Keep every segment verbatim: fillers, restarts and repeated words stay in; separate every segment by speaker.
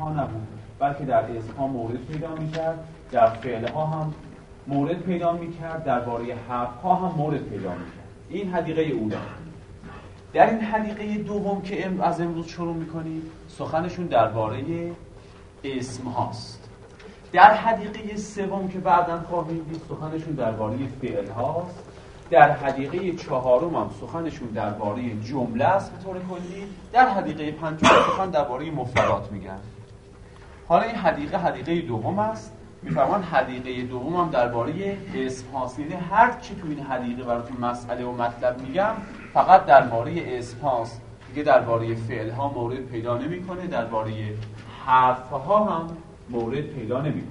Speaker 1: ها نبود، بلکه در اسم ها مورد پیدا میکرد، در فعل ها هم مورد پیدا میکرد، درباره حرف ها هم مورد پیدا میکرد. این حدیقه اولا. در این حدیقه دوم که از امروز شروع میکنیم سخنشون درباره اسم هاست. در حدیقه سوم که بعداً خواهیم دید سخنشون درباره فعل هاست. در حدیقه چهارم هم سخنشون درباره جمله است به طور کلی. در حدیقه پنجم سخن درباره مفردات میگن. حالا این حدیقه حدیقه دوم است. میفرمان حدیقه دوم هم درباره اسم هاست. یعنی هر چی تو این حدیقه براتون مسئله و مطلب میگم فقط درباره اسم هاست، دیگه درباره فعل ها مورد پیدا نمیکنه، درباره حرف ها هم مورد پیدا نمیکنه.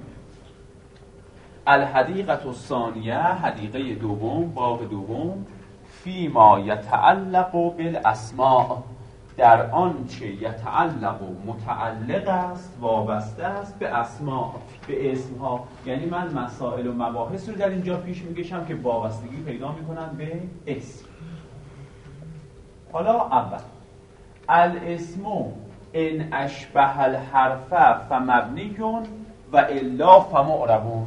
Speaker 1: الحدیقه الثانیه، حدیقه دوم، باغ دوم، فی ما یتعلق بالاسماء، در آنچه یتعلق متعلق است، وابسته است به اسماء، به اسم ها. یعنی من مسائل و مباحث رو در اینجا پیش میکشم که وابستگی پیدا میکنن به اسم. حالا اول الاسم ان اشبه الحرف فمبنیون و الا فمعربون.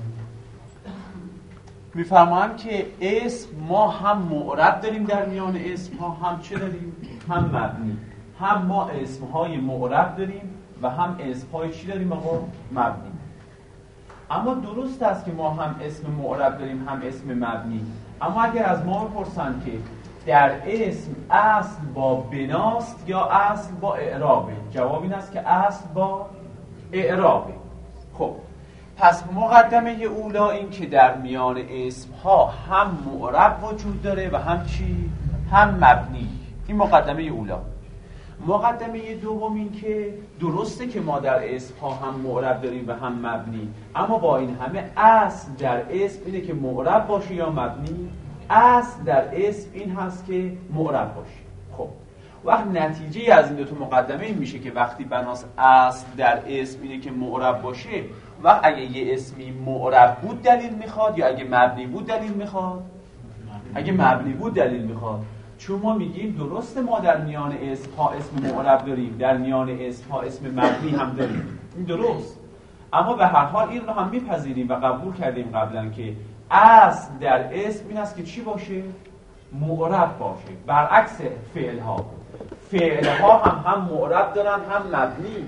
Speaker 1: میفرمایند که اسم ما هم معرب داریم در میان اسم ها، هم چه داریم؟ هم مبنی. هم ما اسم های معرب داریم و هم اسم های چی داریم آقا؟ مبنی. اما درست است که ما هم اسم معرب داریم هم اسم مبنی، اما اگر از ما بپرسن که در اسم اصل با بناست یا اصل با اعرابه، جواب این است که اصل با اعرابه. خب پس مقدمه اولا این که در میان اسم ها هم معرب وجود داره و هم چی؟ هم مبنی. این مقدمه اولا. مقدمه دوم این که درسته که ما در اسم ها هم معرب داریم و هم مبنی، اما با این همه اصل در اسم اینه که معرب باشه یا مبنی؟ اصل در اسم این هست که معرب باشه. خب وقت نتیجه از این دو تا مقدمه این میشه که وقتی بناس اصل در اسم اینه که معرب باشه، وقت اگه یه اسمی معرب بود دلیل میخواد یا اگه مبنی بود دلیل میخواد؟ اگه مبنی بود دلیل میخواد. چون ما میگیم درسته ما در میان اسم ها اسم معرب داریم، در میان اسم ها اسم مبنی هم داریم، این درست، اما به هر حال این رو هم میپذیریم و قبول کردیم قبلا که اصل در اسم این است که چی باشه؟ معرب باشه. برعکس فعل ها، فعل ها هم هم معرب دارن هم مبنی،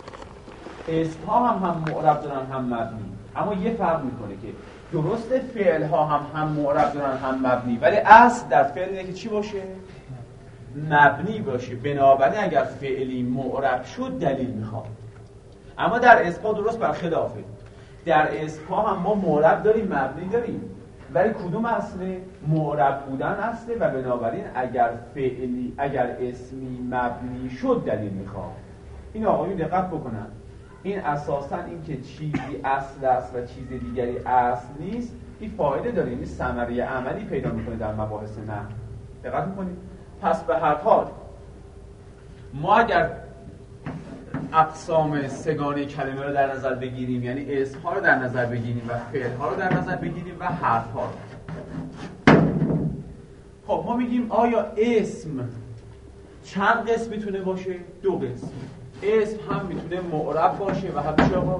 Speaker 1: اسم ها هم هم معرب دارن هم مبنی. اما یه فرق میکنه که درسته فعل ها هم هم معرب دارن هم مبنی، ولی اصل در فعل اینه که چی باشه؟ مبنی باشه. بنابراین اگر فعلی معرب شد دلیل میخواد. اما در اسم ها درست برخلافه. در اسم ها هم ما معرب داریم مبنی داریم، ولی کدوم اصله؟ معرب بودن اصله و بنابراین اگر فعلی اگر اسمی مبنی شد دلیل میخواد. این آقایون دقت بکنن. این اساساً این که چیزی اصل است و چیز دیگری اصل نیست، این فایده داره، این ثمره عملی پیدا میکنه در مباحث نحو. دقت میکنید؟ پس به هر حال ما اگر اقسام سگانه کلمه رو در نظر بگیریم، یعنی اسم ها رو در نظر بگیریم و فعل ها رو در نظر بگیریم و حرف ها رو، خب ما میگیم آیا اسم چند قسم میتونه باشه؟ دو قسم. اسم هم میتونه معرب باشه و هم چی آقا؟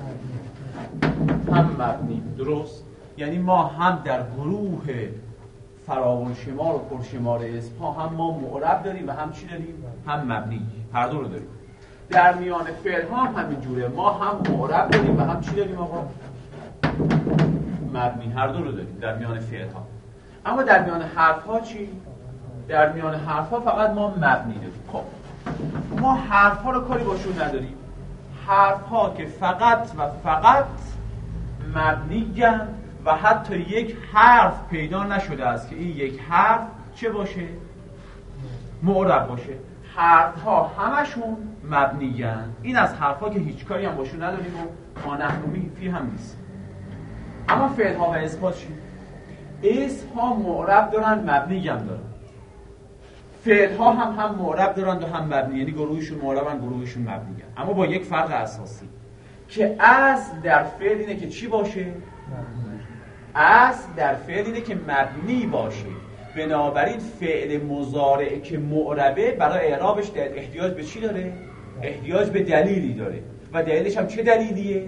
Speaker 1: هم مبنی. درست؟ یعنی ما هم در گروه فراوان شمار و پرشمار اسم ها هم ما معرب داریم و هم چی داریم؟ هم مبنی. هر دو رو داریم. در میان فعل ها هم همین جوره، ما هم معرب داریم و هم چی داریم آقا؟ مبنی. هر دو رو داریم در میان فعل ها. اما در میان حرف ها چی؟ در میان حرف ها فقط ما مبنی داریم. خب ما حرف ها رو کاری باشون نداریم. حرف ها که فقط و فقط مبنی گن و حتی یک حرف پیدا نشده است که این یک حرف چه باشه؟ معرب باشه. حرف ها همشون مبنی گن. این از حرف ها که هیچ کاری هم باشون نداریم و ما نحنومی فی هم نیست. اما فعل ها و اسم ها چی؟ اسم ها معرب دارن مبنی گن دارن. فعل ها هم هم معرب دارن و هم مبنی، یعنی گروهشون معربن گروهشون مبنی. اما با یک فرق اساسی که اصل در فعل اینه که چی باشه؟ اصل در فعل اینه که مبنی باشه. بنابراین فعل مضارع که معربه برای اعرابش احتیاج به چی داره؟ احتیاج به دلیلی داره. و دلیلش هم چه دلیلیه؟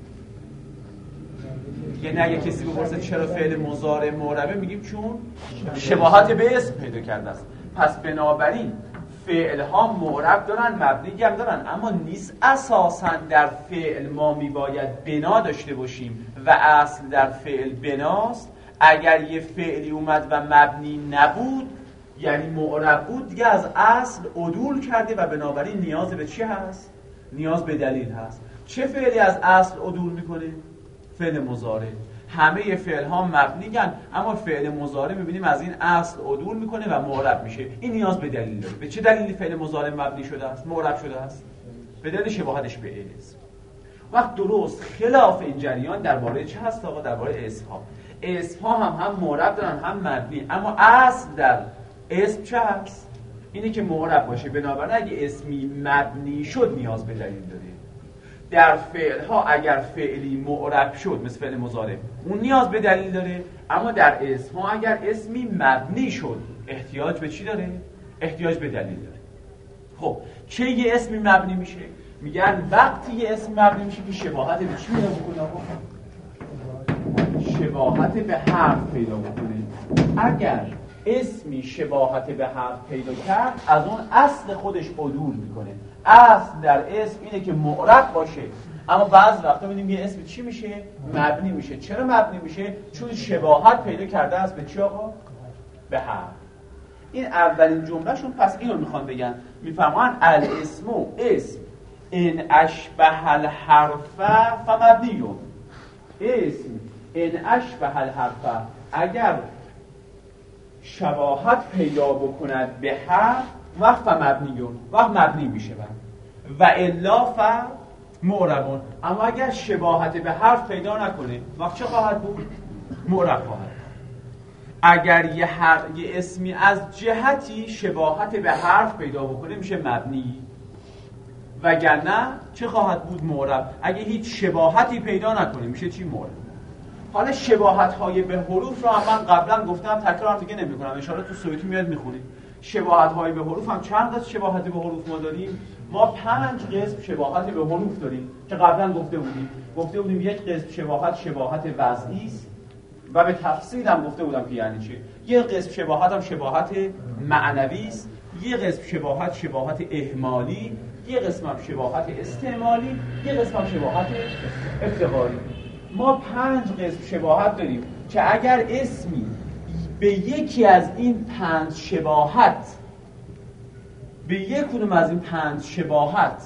Speaker 1: یعنی اگه کسی بپرسه چرا فعل مضارع معربه میگیم چون شباهت به اسم پیدا کرده است. پس بنابراین فعل ها معرب دارن، مبنی هم دارن، اما نیست اساساً در فعل ما میباید بنا داشته باشیم و اصل در فعل بناست. اگر یه فعلی اومد و مبنی نبود یعنی معرب بود دیگه از اصل عدول کرده و بنابراین نیاز به چی هست؟ نیاز به دلیل هست. چه فعلی از اصل عدول میکنه؟ فعل مضارع. همه فعل ها مبنی‌اند اما فعل مضارع می‌بینیم از این اصل عدول میکنه و معرب میشه. این نیاز به دلیل داره. به چه دلیلی فعل مضارع مبنی شده است؟ معرب شده است؟ به دلیل شباهتش به اسم. وقت درست خلاف این جریان درباره چه هست آقا؟ درباره اسم ها. اسم ها هم هم معرب دارن هم مبنی، اما اصل در اسم چه هست؟ اینه که معرب باشه. بنابراین اگه اسمی مبنی شد نیاز به دلیل داره. در فعل ها اگر فعلی معرب شد مثل فعل مضارع اون نیاز به دلیل داره، اما در اسم ها اگر اسمی مبنی شد احتیاج به چی داره؟ احتیاج به دلیل داره. خب چه یه اسمی مبنی میشه؟ میگن وقتی یه اسم مبنی میشه که شباهت به چی پیدا بکنه آقا؟ شباهت به حرف پیدا بکنه. اگر اسمی شباهت به حرف پیدا کرد از اون اصل خودش عدول میکنه. اصل در اسم اینه که معرب باشه، اما بعض وقتا می‌بینیم یه اسم چی میشه؟ مبنی میشه. چرا مبنی میشه؟ چون شباهت پیدا کرده است به چی آقا؟ به حرف. این اولین جملهشون. پس اینو میخوان بگن، میفرمان الاسم اسم ان اشبه الحرف فمبنیون. اسم ان اشبه الحرف اگر شباهت پیدا بکند به حرف وقت مبنیون، وقت مبنی میشه و الا ف معربون. اما اگر شباهت به حرف پیدا نکنه وقت چه خواهد بود؟ معرب خواهد. اگر یه, هر... یه اسمی از جهتی شباهت به حرف پیدا بکنه میشه مبنی، وگرنه چه خواهد بود؟ معرب. اگه هیچ شباهتی پیدا نکنه میشه چی؟ معرب. حالا شباهت های به حروف رو هم من قبلا گفتم، تکرار دیگه نمی کنم، اشاره تو سویتون میاد میخونید. شباهت های به حروف هم چند قسم شباهت به حروف ما داریم؟ ما پنج قسم شباهت به حروف داریم که قبلا گفته بودیم. گفته بودیم یک قسم شباهت شباهت وضعی است و به تفصیل هم گفته بودم که یعنی چی. یک قسم شباهت هم شباهت معنوی است، یک قسم شباهت شباهت اهمالی، یک قسم هم شباهت استعمالی، یک قسم هم شباهت افتقاری. ما پنج قسم شباهت داریم که اگر اسمی به یکی از این پنج شباهت به یک کدوم از این پنج شباهت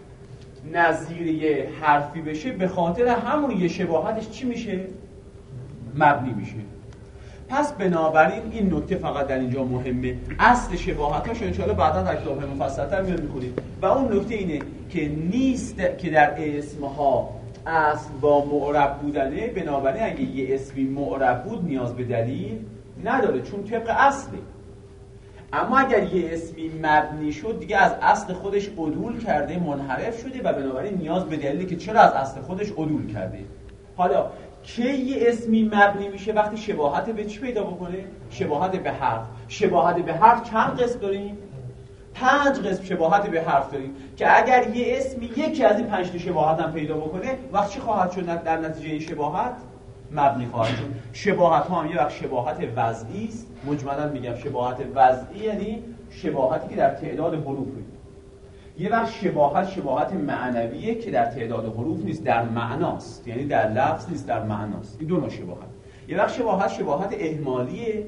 Speaker 1: نظیر یه حرفی بشه، به خاطر همون یه شباهتش چی میشه؟ مبنی میشه. پس بنابراین این نکته فقط در اینجا مهمه. اصل شباهتاشو انشاءالله بعدا در کتاب مفصل‌تر میاد می‌خونیم. و اون نکته اینه که نیست که در اسمها اصل با معرب بودنه، بنابراین اگه یه اسمی معرب بود نیاز به دلیل نداره چون طبق اصله. اما اگر یه اسمی مبنی شد دیگه از اصل خودش عدول کرده، منحرف شده و بنابراین نیاز به دلیله که چرا از اصل خودش عدول کرده. حالا که یه اسمی مبنی میشه وقتی شباهت به چی پیدا بکنه؟ شباهت به حرف. شباهت به حرف چند قسم داریم؟ پنج قسم شباهت به حرف داریم که اگر یه اسمی یکی از این پنج تا شباهت هم پیدا بکنه وقت چی خواهد شد در نتیجه این شباهت؟ مبنی خواهد شد. شباهت ها هم یه وقت شباهت وضعی است. مجملا میگم شباهت وضعی یعنی شباهتی که در تعداد حروف نیست. یه وقت شباهت شباهت معنویه که در تعداد حروف نیست، در معناست، یعنی در لفظ نیست، در معناست. این دو نوع شباهت. یه وقت شباهت شباهت اهمالیه،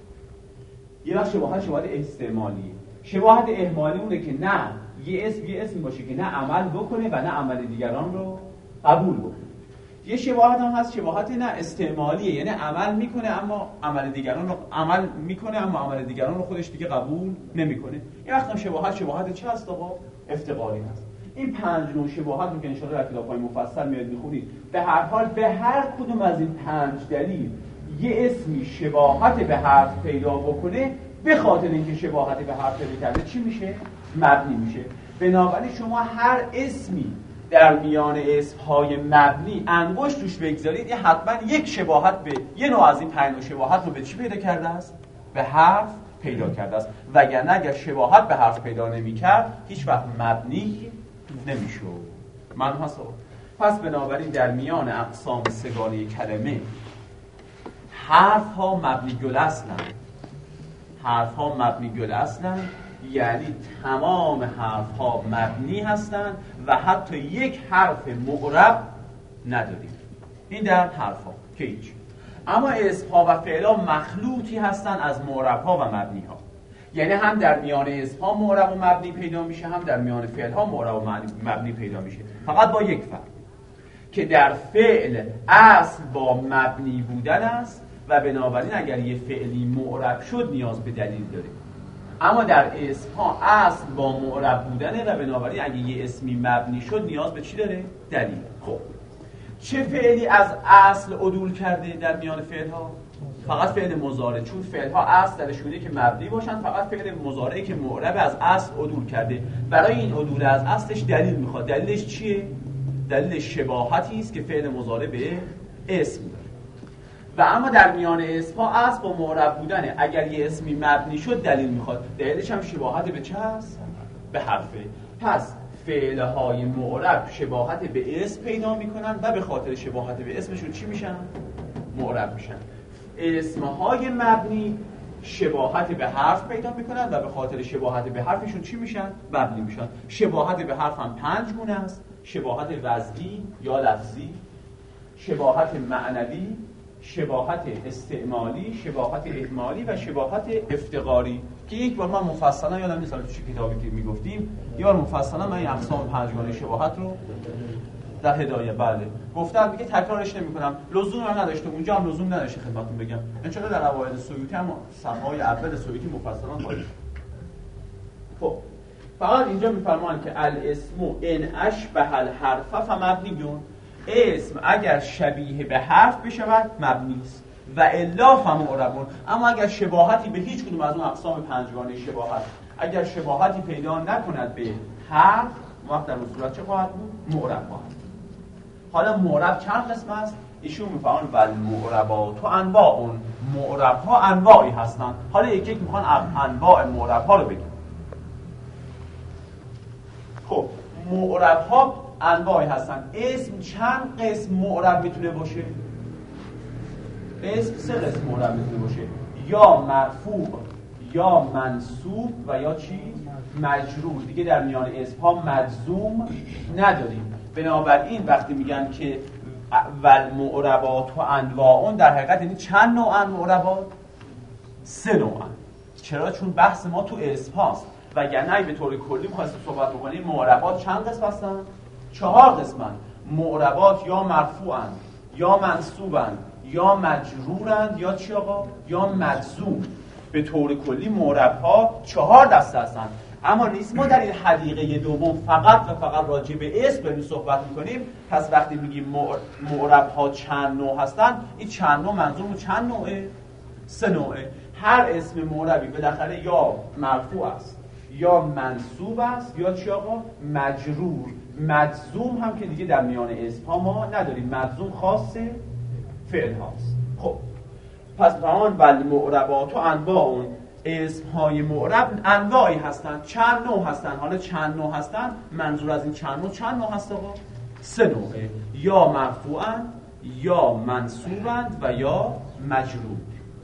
Speaker 1: یه وقت شباهت شباهت استعمالیه. شباهت اهمالی اونه که نه یه اسم یه اسم باشه که نه عمل بکنه و نه عمل دیگران رو قبول بکنه. یه شباهت هم هست شباهت نه استعمالیه، یعنی عمل میکنه اما عمل دیگران رو عمل میکنه اما عمل دیگران رو خودش دیگه قبول نمیکنه. یه وقت هم شباهت شباهت چه هست آقا؟ افتقاری هست. این پنج نوع شباهت رو که ان شاءالله در کتاب‌های مفصل میاد میخونید. به هر حال به هر کدوم از این پنج دلیل یه اسمی شباهت به حرف پیدا بکنه، به خاطر اینکه شباهت به حرف پیدا کرده چی میشه؟ مبنی میشه. بنابراین شما هر اسمی در میان اسم‌های مبنی انگشت روش بگذارید، یه حتما یک شباهت به یه نوع از این پنج نوع شباهت رو به چی پیدا کرده است؟ به حرف پیدا کرده است. وگرنه اگر شباهت به حرف پیدا نمی‌کرد هیچ وقت مبنی نمی‌شد. معلوم هست؟ پس بنابراین در میان اقسام سگانه کلمه حرف ها مبنی الاصلن. حرف ها مبنی الاصلن یعنی تمام حرف ها مبنی هستند و حتی یک حرف معرب نداریم. این در حرف ها که هیچ. اما اسم ها و فعل ها مخلوطی هستند از معرب ها و مبنی ها. یعنی هم در میان اسم ها معرب و مبنی پیدا میشه، هم در میان فعل ها معرب و مبنی پیدا میشه، فقط با یک فرق که در فعل اصل با مبنی بودن است و بنابراین اگر یه فعلی معرب شد نیاز به دلیل داره. اما در اسم ها اصل با معرب بودنه و بنابراین اگه یه اسمی مبنی شد نیاز به چی داره؟ دلیل. خب چه فعلی از اصل عدول کرده در میان فعل ها؟ فقط فعل مضارع، چون فعل ها اصل درشونه که مبنی باشن، فقط فعل مضارعی که معرب از اصل عدول کرده. برای این عدول از اصلش دلیل میخواد. دلیلش چیه؟ دلیل شباهتی است که فعل مضارع به اسم داره. و اما در میان اسم ها اصل با معرب بودنه. اگر یه اسمی مبنی شد دلیل میخواد. دلیلش هم شباهت به چه هست؟ به حرفه. پس فعل های معرب شباهت به اسم پیدا میکنن و به خاطر شباهت به اسمشون چی میشن؟ معرب میشن. اسم های مبنی شباهت به حرف پیدا میکنن و به خاطر شباهت به حرفشون چی میشن؟ مبنی میشن. شباهت به حرف هم پنج گونه است: شباهت وضعی یا لفظی، شباهت معنوی، شباهت استعمالی، شباهت احمالی و شباهت افتقاری که یک بار من مفصلا یادم نیست تو کتابی که میگفتیم یه بار مفصلا من این اقسام پنجگانه شباهت رو در هدایه بله گفتم، دیگه تکرارش نمی‌کنم، لزومی هم نداشته، اونجا هم لزوم نداشته خدمتتون بگم. ان شاء الله در قواعد سیوطی هم صفحه‌های اول سیوطی مفصلا خواهید. خب فقط اینجا می‌فرمایند که الاسم ان اشبه الحرف فمبنیون، اسم اگر شبیه به حرف بشود مبنی است و الا فمعربون. اما اگر شباهتی به هیچ کدوم از اون اقسام پنجگانه شباهت اگر شباهتی پیدا نکند به حرف، وقت در اون صورت چه خواهد بود؟ معرب خواهد. حالا معرب چند قسم است؟ ایشون میفهمن ول معربات و انواع. معرب ها انواعی هستند. حالا یک یک میخوان انواع معرب ها رو بگیم. خب معرب ها انواعی هستن. اسم چند قسم معرب میتونه باشه؟ اسم سه قسم معرب میتونه باشه: یا مرفوع، یا منصوب و یا چی؟ مجرور. دیگه در میان اسم ها مجزوم نداریم. بنابراین وقتی میگن که ول معربات و انواع، در حقیقت یعنی چند نوعن معربات؟ سه نوعن. چرا؟ چون بحث ما تو اسم هاست. وگرنه به طور کلی می‌خواستیم صحبت بکنیم معربات چند قسم هستن؟ چهار قسمن. معربات یا مرفوعن، یا منصوبن، یا مجرورن، یا چی آقا؟ یا مجزوم. به طور کلی معرب ها چهار دسته هستن. اما نیست ما در این حدیقه دوم فقط و فقط راجع به اسم داریم صحبت می‌کنیم. پس وقتی میگیم معرب ها چند نوع هستن، این چند نوع منظور چند نوعه؟ سه نوعه. هر اسم معربی بالاخره یا مرفوع است، یا منصوب است، یا چی آقا؟ مجرور. مجزوم هم که دیگه در میان اسم ها ما نداریم. مجزوم خاص فعل هاست. خب پس فهمان ول معربات و انواع، اسم های معرب انواعی هستن. چند نوع هستن؟ حالا چند نوع هستن؟ منظور از این چند نوع چند نوع هست آقا؟ سه نوعه: یا مرفوعن، یا منصوبن و یا مجرور.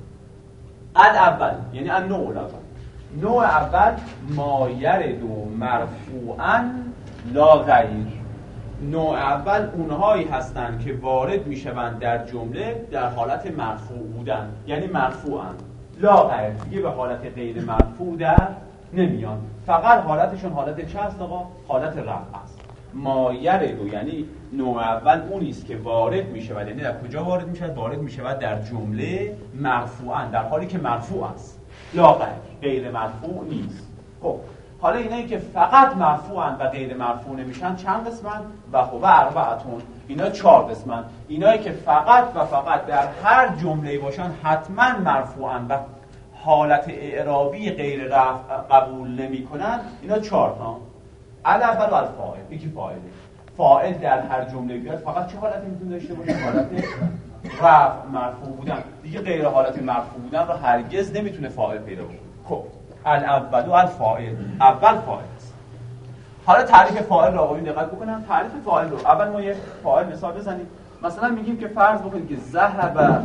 Speaker 1: الاول یعنی النوع الاول. نوع اول ما یرد مرفوعا لا غیر. نوع اول اونهایی هستند که وارد میشوند در جمله در حالت مرفوع بودن، یعنی مرفوعن لا غیر، دیگه به حالت غیر مرفوع در نمیان. فقط حالتشون حالت چه است آقا؟ حالت رفع است. ما یرد یعنی نوع اول اونی است که وارد میشود، یعنی در کجا وارد میشود؟ وارد میشود در جمله مرفوعا، در حالی که مرفوع است. لا غیر، غیر مرفوع نیست. خب حالا اینایی که فقط مرفوعن و غیر مرفوع نمیشن چند قسمن؟ و خب اربعتون، اینا چهار قسمن. اینایی که فقط و فقط در هر جمله باشن حتما مرفوعن و حالت اعرابی غیر رفع قبول نمیکنن، اینا چهار تا. الاول و الفاعل، یکی فاعله. فاعل در هر جمله بیاد فقط چه حالتی میتونه داشته باشه؟ حالت رفع مرفوع بودن. دیگه غیر حالت مرفوع بودن رو هرگز نمیتونه فاعل پیدا کنه. خب الاول و الفاعل، اول فاعل است. حالا تعریف فاعل رو آقایون دقت بکنم. تعریف فاعل رو اول ما یه فاعل مثال بزنیم. مثلا میگیم که فرض بکنید که ذهب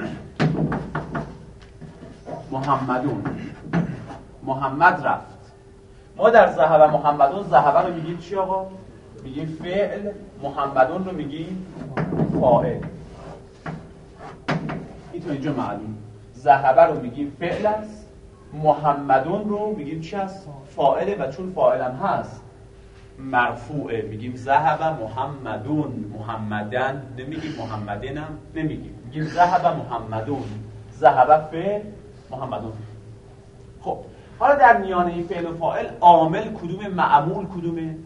Speaker 1: محمدون، محمد رفت. ما در ذهب محمدون، ذهب رو میگیم چی آقا؟ میگیم فعل، محمدون رو میگیم فاعل. این تو اینجا معلوم. ذهب رو میگیم فعل است، محمدون رو میگیم چی است؟ فاعله و چون فاعلم هست مرفوعه میگیم ذهب محمدون. محمدن نمیگیم، محمدنم نمیگیم، میگیم ذهب محمدون. ذهب فعل، محمدون. خب حالا در میانه این فعل و فاعل عامل کدومه؟ معمول کدومه؟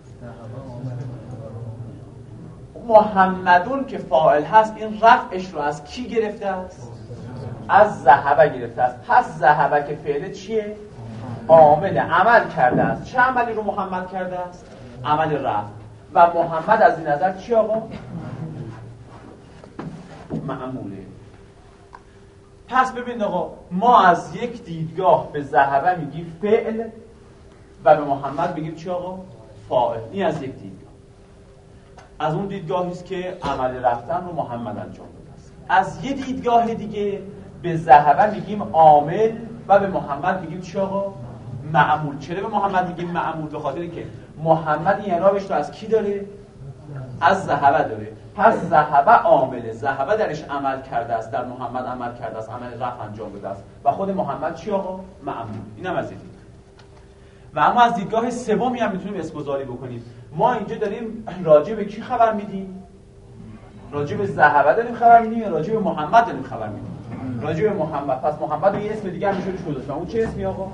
Speaker 1: محمدون که فاعل هست این رفعش رو از کی گرفته است؟ از ذهب گرفته است. پس ذهب که فعل چیه؟ عامل، عمل کرده است. چه عملی رو محمد کرده است؟ عمل رفع. و محمد از این نظر چی آقا؟ معموله. پس ببین آقا، ما از یک دیدگاه به ذهب میگیم فعل و به محمد میگیم چی آقا؟ فاعل. این از یک دیدگاه. از اون دیدگاهی است که عمل رفتن رو محمد انجام داده است. از یه دیدگاه دیگه به ذهب میگیم عامل و به محمد میگیم چی آقا؟ معمول. چرا به محمد میگیم معمول؟ به خاطر که محمد این اعرابش رو از کی داره؟ از ذهب داره. پس ذهب عامله، ذهب درش عمل کرده است، در محمد عمل کرده است، عمل رفع انجام داده است و خود محمد چی آقا؟ معمول. اینم از دیدگاه. و اما از دیدگاه سومی هم میتونیم اسم‌گذاری بکنیم. ما اینجا داریم راجع به کی خبر میدیم؟ راجع به ذهب داریم خبر میدیم یا راجع به محمد داریم خبر میدیم؟ راجع به محمد. پس محمد یه اسم دیگه هم میشه روش گذاشت. اون چه اسمی آقا؟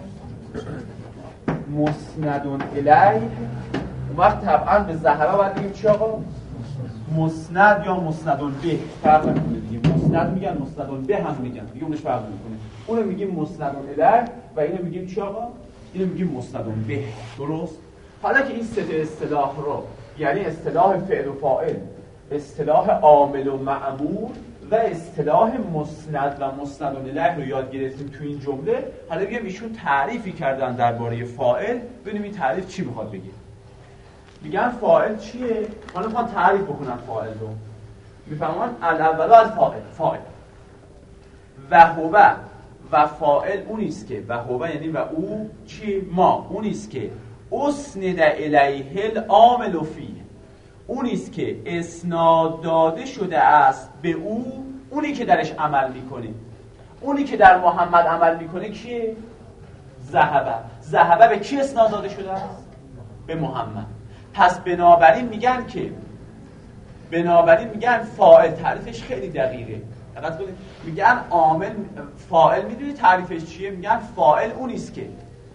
Speaker 1: مسندون الیه. اون وقت طبعا به ذهب باید بگیم چی آقا؟ مسند یا مسندون به. فرق نمیکنه دیگه. مسند میگن، مسندون به هم میگن. دیگه اونش فرق نمیکنه. اونو میگیم مسندون الیه و اینو میگیم چی آقا؟ اینو میگیم مسندون به. درست؟ حالا که این سه تا اصطلاح رو، یعنی اصطلاح فعل و فاعل، اصطلاح عامل و معمول و اصطلاح مسند و مسندون الیه رو یاد گرفتیم تو این جمله، حالا بگیم ایشون تعریفی کردن درباره فاعل. ببینیم این تعریف چی میخواد بگه. میگن فاعل چیه؟ حالا میخوان تعریف بکنن فاعل رو. میفهمن الاول از فاعل، فاعل و هو و فاعل اونیست که و هو یعنی و او چی؟ ما اونیست که اسند الیه العامل فیه، اونیست که اسناد داده شده است به او، اونی که درش عمل میکنه. اونی که در محمد عمل میکنه کیه؟ ذهب. ذهب به کی اسناد داده شده است؟ به محمد. پس بنابراین میگن که بنابراین میگن فاعل تعریفش خیلی دقیقه. دقت کنید. میگن عامل فاعل میدونی تعریفش چیه؟ میگن فاعل اونیست که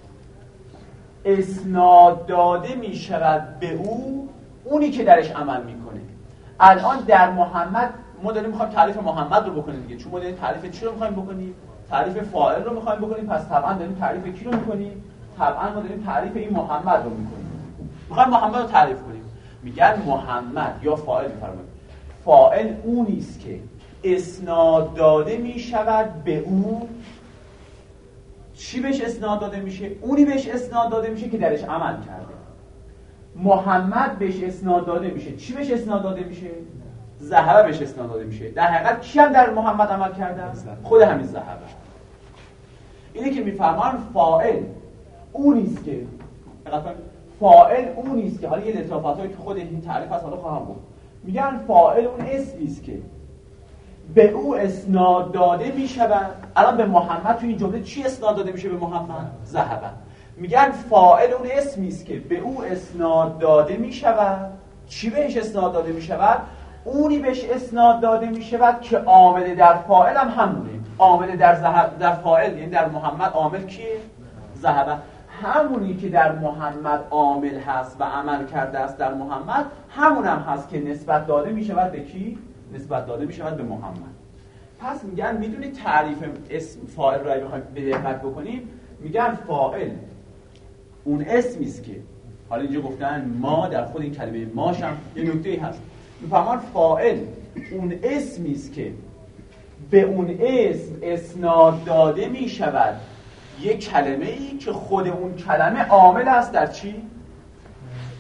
Speaker 1: اسناد داده میشود به او، اونی که درش عمل میکنه. الان در محمد ما داریم میخوایم تعریف محمد رو بکنیم دیگه، چون ما داریم تعریف چی رو میخوایم بکنیم؟ تعریف فاعل رو میخوایم بکنیم. پس طبعا داریم تعریف کی رو میکنیم؟ طبعا ما داریم تعریف این محمد رو میکنیم. میخوایم محمد رو تعریف کنیم. میگن محمد یا فاعل میفرمایید. فاعل اونیست که اسناد داده میشود به او. چی بهش اسناد داده میشه؟ اونی بهش اسناد داده میشه که درش عمل کرده. محمد بهش اسناد داده میشه. چی بهش اسناد داده میشه؟ ذهب بهش اسناد داده میشه. در حقیقت کی هم در محمد عمل کرده است؟ خود همین ذهب. اینه که میفرمان فاعل اونیست که فاعل اونیست که حالا یه لطافتایی تو خود این تعریف هست، حالا خواهم گفت. میگن فاعل اون اسمیست که به او اسناد داده میشود. الان به محمد تو این جمله چی اسناد داده میشه؟ به محمد ذهب. میگن فاعل اون اسمیست که به او اسناد داده میشود. چی بهش اسناد داده میشود؟ اونی بهش اسناد داده میشود که عامل در فاعل هم همونه. عامل در ذهب در فاعل یعنی در محمد عامل کیه؟ ذهب. همونی که در محمد عامل هست و عمل کرده است در محمد، همون هم هست که نسبت داده میشود به کی؟ نسبت داده میشود به محمد. پس میگن میدونی تعریف اسم فاعل رو اگه بخوایم به دقت بکنیم، میگن فاعل اون اسمیست که حالا اینجا گفتن ما، در خود این کلمه ماش هم یه نکته‌ای هست. میفهمن فاعل اون اسمیست که به اون اسم اسناد داده میشود یک کلمه ای که خود اون کلمه عامل است در چی؟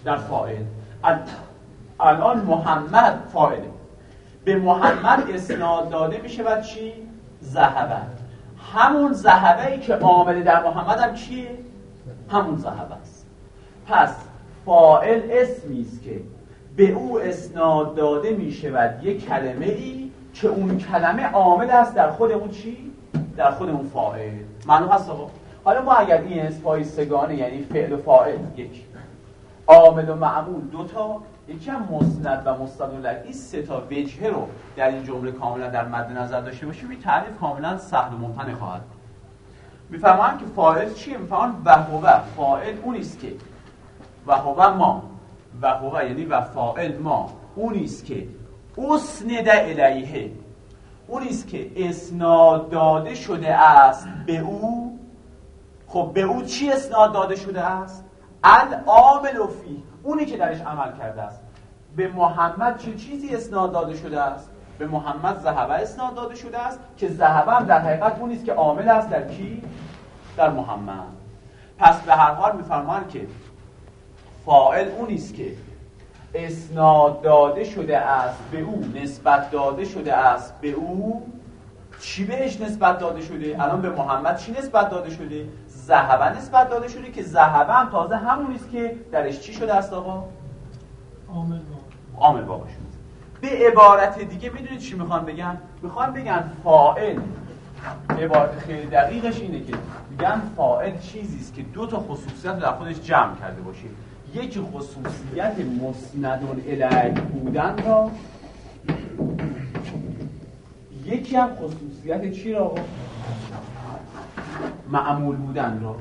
Speaker 1: در فاعل. الان محمد فاعله، به محمد اسناد داده میشه و چی؟ ذهبه. همون ذهبه ای که عامل در محمد هم چیه؟ همون ذهبه است. پس فاعل اسمی است که به او اسناد داده میشه و یک کلمه ای که اون کلمه عامل است در خود اون چی؟ در خود اون فاعل. معلوم هست آقا؟ حالا ما اگر این اسمای سگانه یعنی فعل و فاعل یک، عامل و معمول دو تا، یکی هم مسند و مستند، این سه تا وجهه رو در این جمله کاملا در مد نظر داشته باشیم، این تعریف کاملا سهل و ممتنع خواهد. میفهمن که فاعل چیه؟ میفهمن و هو، فاعل اون است که و هو ما، و هو یعنی و فاعل ما اون است که اسند الیه، اون است که اسناد داده شده است به او. خب به او چی اسناد داده شده است؟ العامل فیه، اونی که درش عمل کرده است. به محمد چه چیزی اسناد داده شده است؟ به محمد ذهبه اسناد داده شده است که ذهبه هم در حقیقت اون است که عامل است در کی؟ در محمد. پس به هر حال میفرمان که فاعل اون است که اسناد داده شده است به او، نسبت داده شده است به او. چی بهش نسبت داده شده؟ الان به محمد چی نسبت داده شده؟ ذهبه نسبت داده شده که ذهبه هم تازه همون است که درش چی شده است آقا؟
Speaker 2: عامل با
Speaker 1: عامل بابا شده. به عبارت دیگه میدونید چی میخوان بگن؟ میخوان بگن فاعل، عبارت خیلی دقیقش اینه که میگن فاعل چیزی است که دو تا خصوصیت در خودش جمع کرده باشه. یک خصوصیت مسند الیه بودن را، یکی هم خصوصیت چی را؟ معمول بودن را.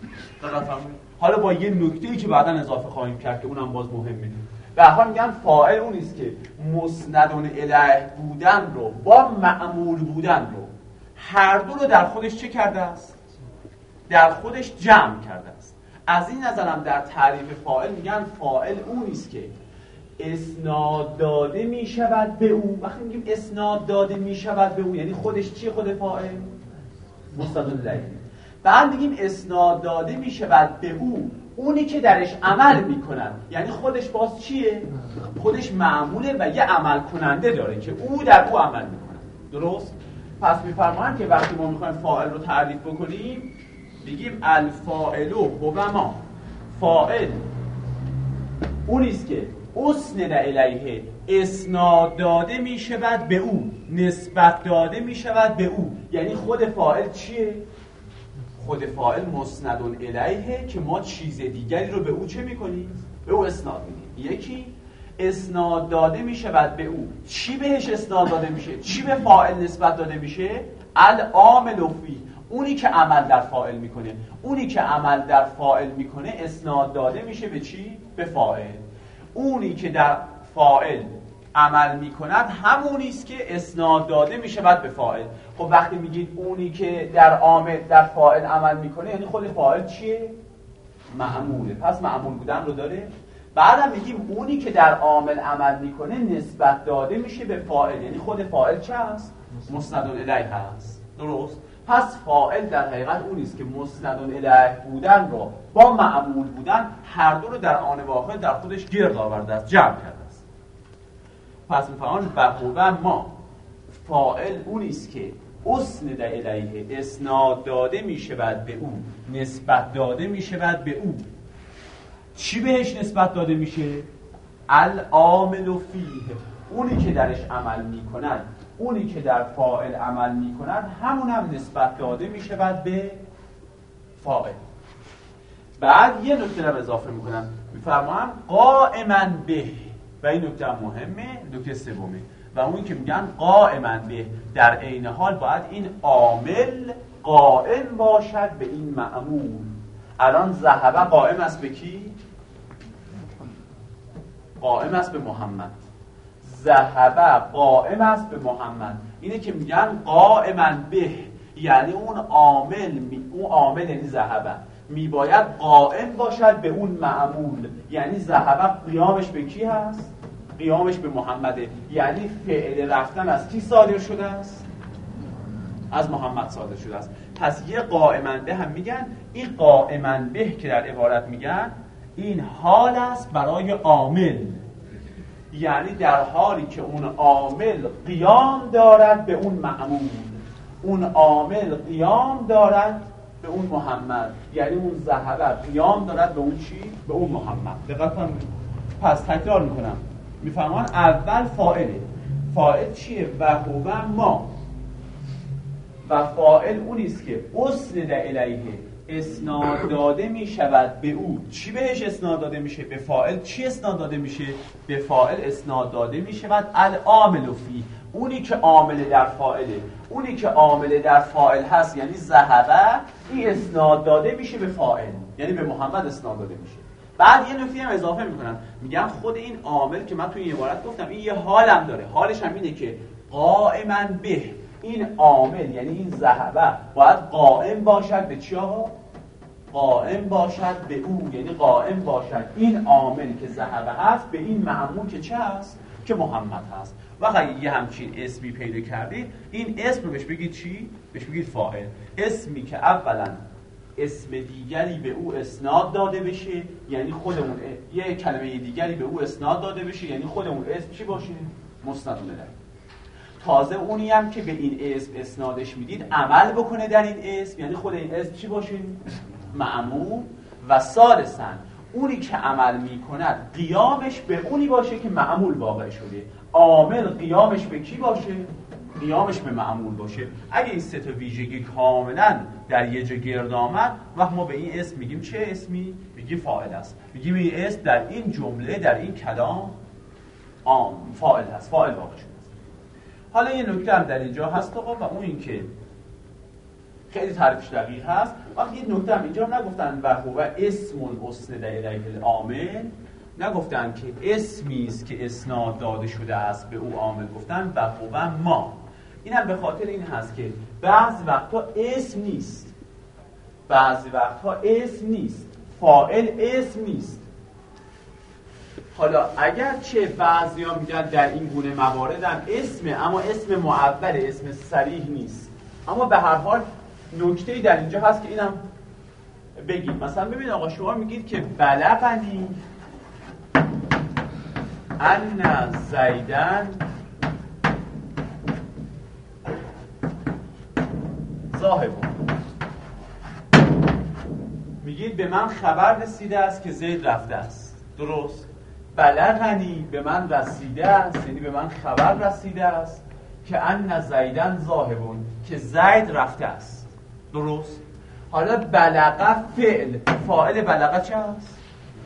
Speaker 1: حالا با یه نکته‌ای که بعداً اضافه خواهیم کرد که اونم باز مهمه. به هر حال میگن فاعل اون است که مسند الیه بودن رو با معمول بودن رو هر دو رو در خودش چه کرده است؟ در خودش جمع کرده است. از این نظرم در تعریف فاعل میگن فاعل اون است که اسناد داده می شود به او. وقتی میگیم اسناد داده می شود به او یعنی خودش چیه؟ خود فاعل مسند الیه. بعد میگیم اسناد داده می شود به او اونی که درش عمل میکنن، یعنی خودش باز چیه؟ خودش معموله و یه عمل کننده داره که او در او عمل میکنه. درست؟ پس میفرمایند که وقتی ما میخوایم فاعل رو تعریف بکنیم بگیم الفاعل هو ما، فاعل اونی است که اسند الیه اسناد داده می شود به او، نسبت داده می شود به او. یعنی خود فاعل چیه؟ خود فاعل مسند الیه که ما چیز دیگری رو به او چه میکنیم؟ به او اسناد میدیم. یکی اسناد داده می شود به او. چی بهش اسناد داده میشه؟ چی به فاعل نسبت داده میشه؟ العامل فیه، اونی که عمل در فاعل میکنه. اونی که عمل در فاعل میکنه اسناد داده میشه به چی؟ به فاعل. اونی که در فاعل عمل میکند همونی است که اسناد داده میشود به فاعل. خب وقتی میگید اونی که در عامل در فاعل عمل میکنه یعنی خود فاعل چیه؟ معموله. پس معمول بودن رو داره. بعدم میگیم اونی که در عامل عمل میکنه نسبت داده میشه به فاعل، یعنی خود فاعل چه هست؟ مسند الیه هست. درست؟ پس فاعل در حقیقت اونی است که مسند الیه بودن رو با معمول بودن هر دو رو در آن واحد در خودش گرد آورده است، جمع کرده است. پس میفهمن و هو ما، فاعل اونی است که اسند الیه اسناد داده میشود به او، نسبت داده میشود به او. چی بهش نسبت داده میشه؟ العامل فیه، اونی که درش عمل میکند، اونی که در فاعل عمل میکند همون هم نسبت داده میشود به فاعل. بعد یه نکته رو اضافه میکنم، میفرمایم قائما به، و این نکته مهمه، نکته سومه، و اون که میگن قائما به در عین حال باید این عامل قائم باشد به این معمول. الان ذهب قائم است به کی؟ قائم است به محمد. ذهب قائم است به محمد. اینه که میگن قائما به، یعنی اون عامل می... اون عامل یعنی ذهب میباید قائم باشد به اون معمول. یعنی ذهب قیامش به کی هست؟ قیامش به محمده. یعنی فعل رفتن از کی صادر شده است؟ از محمد صادر شده است. پس یه قائما به هم میگن. این قائما به که در عبارت میگن این حال است برای عامل، یعنی در حالی که اون عامل قیام دارد به اون معمول، اون عامل قیام دارد به اون محمد، یعنی اون ذهبه قیام دارد به اون چی؟ به اون محمد. دقت کنید. پس تکرار میکنم، میفهمان اول فاعله. فاعل چیه؟ و هو ما. و فاعل اونیست که اسند الیه، اسناد داده می شود به او. چی بهش اسناد داده میشه؟ به فاعل. چی اسناد داده میشه؟ به فاعل اسناد داده می شود العامل فی، اونی که عامل در فاعله، اونی که عامل در فاعل هست، یعنی ذهبه، این اسناد داده میشه به فاعل، یعنی به محمد اسناد داده میشه. بعد یه نکته هم اضافه میکنم، میگم خود این عامل که من توی این عبارت گفتم این یه حالم داره. حالش هم اینه که قائما به، این عامل یعنی این ذهبه باید قائم باشد به چی آقا؟ قائم باشد به او، یعنی قائم باشد این عامل که ذهبه هست به این معمول که چه هست؟ که محمد هست. وقتی یه همچین اسمی پیدا کردید، این اسم رو بهش بگید چی؟ بهش بگید فاعل. اسمی که اولا اسم دیگری به او اسناد داده بشه، یعنی خودمون یه کلمه دیگری به او اسناد داده بشه، یعنی خودمون اسم چی باشه؟ مسند الیه. تازه اونی هم که به این اسم اسنادش میدید عمل بکنه در این اسم، یعنی خود این اسم چی باشه؟ معمول. و ثالثاً اونی که عمل میکند قیامش به اونی باشه که معمول واقع شده. عامل قیامش به کی باشه؟ قیامش به معمول باشه. اگه این سه تا ویژگی کاملا در یه جا گرد آمد، وقت ما به این اسم میگیم چه اسمی؟ میگیم فاعل است. میگیم این اسم در این جمله، در این کلام عام فاعل هست، فاعل واقع شده. حالا یه نکته هم در اینجا هست آقا، و اون این که خیلی تعریفش دقیق هست. وقتی یه نکته هم اینجا نگفتن و هو اسم اسند الیه العامل، نگفتن که اسمی است که اسناد داده شده است به او عامل، گفتن و هو ما. این هم به خاطر این هست که بعضی وقتا اسم نیست، بعضی وقتا اسم نیست، فاعل اسم نیست. حالا اگر چه بعضیا میگن در این گونه موارد هم اسمه، اما اسم معول، اسم صریح نیست. اما به هر حال نکته‌ای در اینجا هست که اینم بگید. مثلا ببین آقا، شما میگید که بلغنی ان زیدن ذاهب، میگید به من خبر رسیده است که زید رفته است. درست؟ بلغنی به من رسیده است، یعنی به من خبر رسیده است که ان زیدن ذاهبون، که زید رفته است. درست؟ حالا بلغه فعل، فاعل بلغه چه است؟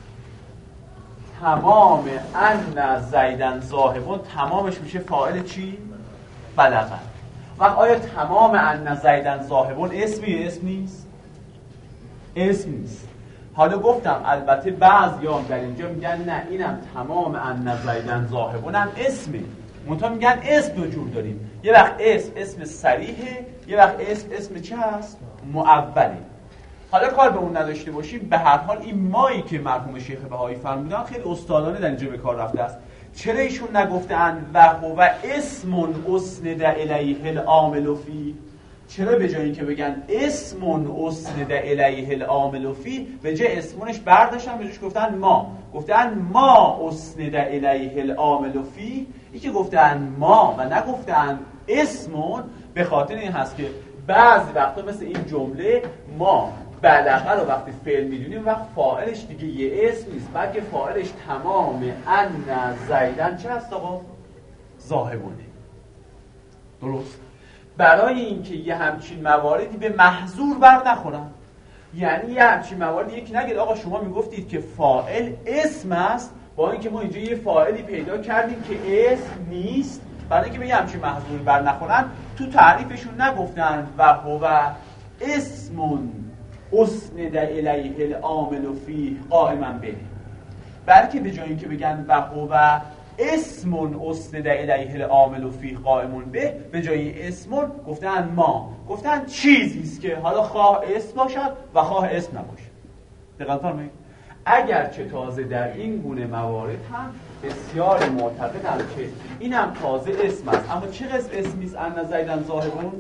Speaker 1: تمام ان زیدن ذاهبون، تمامش میشه فاعل چی؟ بلغه. وقت آیا تمام ان زیدن ذاهبون اسمی اسم نیست؟ اسم نیست. حالا گفتم البته بعضیام در اینجا میگن نه، اینم تمام ان زیدن ذاهبون هم اسمه. منتها میگن اسم دو جور داریم، یه وقت اسم اسم صریحه، یه وقت اسم اسم چه هست؟ معوله. حالا کار به اون نداشته باشیم، به هر حال این مایی که مرحوم شیخ بهایی فرمودن خیلی استادانه در اینجا به کار رفته است. چرا ایشون نگفتن و هو اسم اسند الیه العامل فی؟ چرا به جای اینکه بگن اسم اسند الیه العامل فی، به جای اسمونش برداشتن بهش گفتن ما، گفتن ما اسند الیه العامل فی. این که گفتن ما و نگفتن اسمون، به خاطر این هست که بعضی وقتا مثل این جمله ما بلغه رو وقتی فعل میدونیم وقت فاعلش دیگه یه اسم نیست، بلکه فاعلش تمام ان زیدن چه هست آقا؟ ذاهبونه. درست؟ برای اینکه یه همچین مواردی به محظور بر نخورن، یعنی یه همچین مواردی یکی نگید آقا شما میگفتید که فاعل اسم است، با اینکه ما اینجا یه فاعلی پیدا کردیم که اسم نیست، برای اینکه به یه همچین محظور بر نخورن تو تعریفشون نگفتن و هو اسم اسند الیه العامل فیه قائما به، بلکه به جای اینکه بگن و هو اسم اسند الیه العامل فیه قائم به، به جای اسم گفتن ما، گفتن چیزی است که حالا خواه اسم باشد و خواه اسم نباشد. دقت فرمایید. اگرچه تازه در این گونه موارد هم بسیار معتقدند که اینم تازه اسم است، اما چه قسم اسمی است ان زیدن ذاهبون؟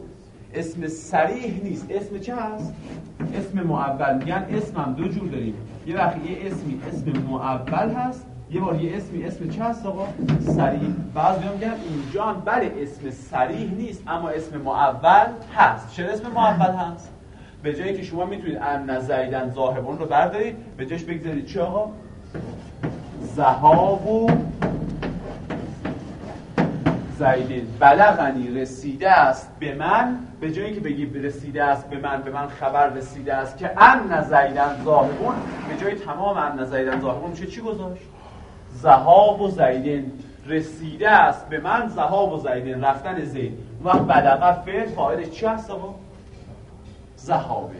Speaker 1: اسم صریح نیست. اسم چه هست؟ اسم معول. میگن اسم هم دو جور داریم، یه وقت یه اسمی اسم معول هست، یه بار یه اسمی اسم چه هست آقا؟ صریح. بعضی هم میگن اینجا هم بله اسم صریح نیست اما اسم معول هست. چرا اسم معول هست؟ به جایی که شما میتونید ان زیدن ذاهبون رو بردارید به جاش بگذارید چه آقا؟ ذهاب و زیدین. بلغنی رسیده است به من، به جایی که بگی رسیده است به من، به من خبر رسیده است که ان زیدن ذاهبون، به جای تمام ان زیدن ذاهبون میشه چی گذاشت؟ ذهاب و زیدین. رسیده است به من ذهاب و زیدین، رفتن زید. اون وقت بلغه فعل فاعلش چی هست آقا؟ ذهابه.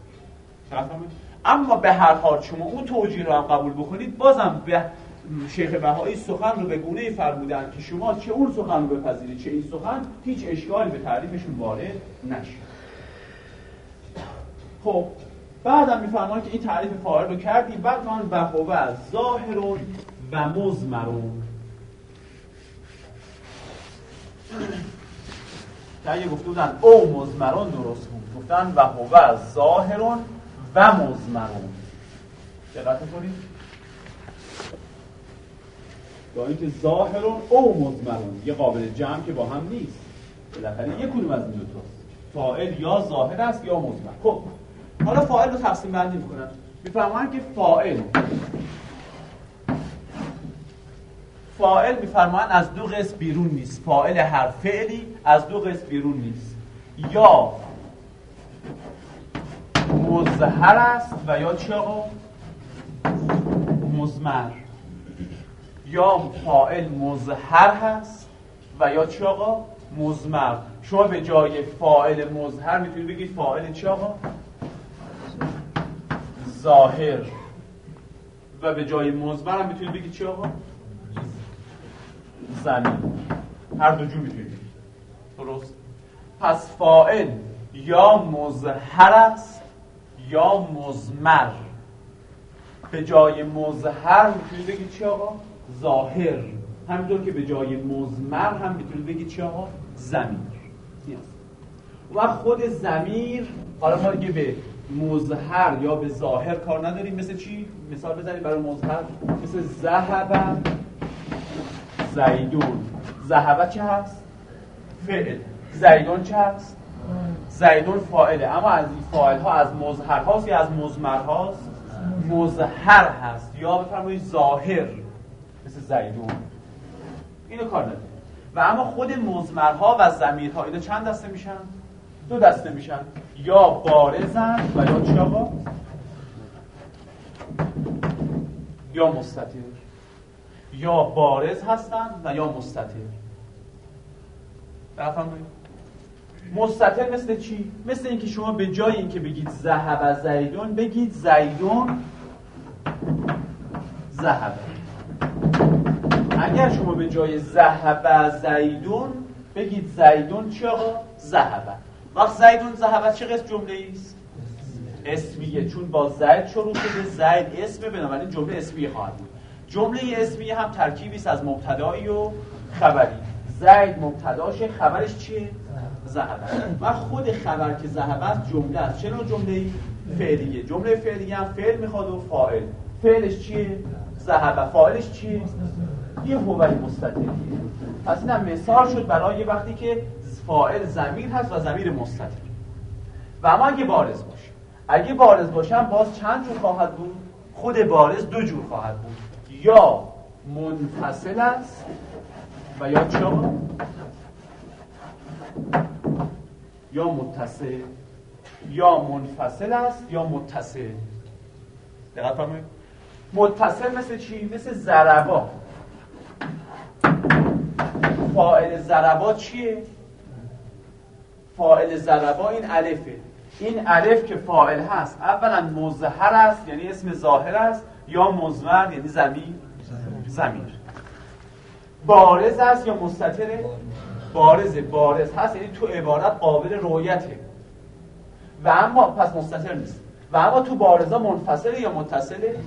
Speaker 1: اما به هر حال شما اون توجیه رو هم قبول بکنید، بازم به شیخ بهایی سخن رو به گونه‌ای فرمودن که شما چه اون سخن رو بپذیرید چه این سخن، هیچ اشکالی به تعریفشون وارد نشه. خب بعدم میفرمان که این تعریف فاعل رو کردیم، بعد من بهوه ظاهرون و مضمرون. که اگه گفته بودن او مضمرون درست بود، گفتن بهوه ظاهرون و مضمرون. دقت کنید، با اینکه ظاهرون او مضمرون یه قابل جمع که با هم نیست، بالاخره یک کدوم از این دو تا فاعل یا ظاهر است یا مضمر. خب حالا فاعل رو تقسیم بندی میکنن، میفرمایند که فاعل فاعل میفرمایند از دو قسم بیرون نیست. فاعل هر فعلی از دو قسم بیرون نیست، یا مظهر است و یا چی آقا؟ مضمر. یا فاعل مظهر هست و یا چی آقا؟ مضمر. شما به جای فاعل مظهر میتونید بگید فاعل چی آقا؟ ظاهر. و به جای مضمر هم میتونید بگید چی آقا؟ زمین. هر دو جور میتونید بگید. درست؟ پس فاعل یا مظهر است یا مضمر. به جای مظهر میتونید بگید چی آقا؟ ظاهر. همینطور که به جای مضمر هم میتونید بگید چی آقا؟ ضمیر. و خود ضمیر، حالا ما دیگه به مظهر یا به ظاهر کار نداریم. مثل چی؟ مثال بزنید برای مظهر. مثل ذهب زیدون. ذهب چه هست؟ فعل. زیدون چه هست؟ زیدون فاعله. اما از این فاعل ها از مظهر هاست یا از مضمر هاست؟ مظهر هست. یا بفرمایید ظاهر، مثل زیدون. اینو کار نداره. و اما خود مضمرها و ضمیرها اینا چند دسته میشن؟ دو دسته میشن، یا بارزن و یا چی آقا؟ یا مستتر. یا بارز هستن و یا مستتر. بفرمایید. مستتر مثل چی؟ مثل اینکه شما به جای اینکه بگید ذهب زیدون بگید زیدون ذهب. اگر شما به جای ذهب زیدون بگید زیدون چی آقا؟ ذهب. وقت زیدون ذهب چه قسم جمله ایست؟ اسمیه، چون با زید شروع شده. زید اسمه، بنابراین جمله اسمیه خواهد بود. جمله اسمیه هم ترکیبی است از مبتدایی و خبری. زید مبتداشه، خبرش چیه؟ ذهب. و خود خبر که ذهب است جمله است. چه نوع جمله‌ای؟ فعلیه. جمله فعلیه هم فعل میخواد و فاعل. فعلش چیه؟ ذهب. فاعلش چیه؟ یه هوای مستتریه. پس اینم مثال شد برای وقتی که فاعل ضمیر هست و ضمیر مستتر. و اما اگه بارز باشه، اگه بارز باشه هم باز چند جور خواهد بود؟ خود بارز دو جور خواهد بود، یا منفصل است و یا چا؟ یا متصل. یا منفصل است یا متصل. دقت فرمایید. متصل مثل چی؟ مثل ضربا. فاعل ضربا چیه؟ فاعل ضربا این الفه. این الف که فاعل هست اولا مظهر است یعنی اسم ظاهر است، یا مضمر یعنی ضمیر ضمیر. بارز است یا مستتره؟ بارز. بارز هست یعنی تو عبارت قابل رؤیته. و اما پس مستتر نیست. و اما تو بارزا منفصله یا متصله؟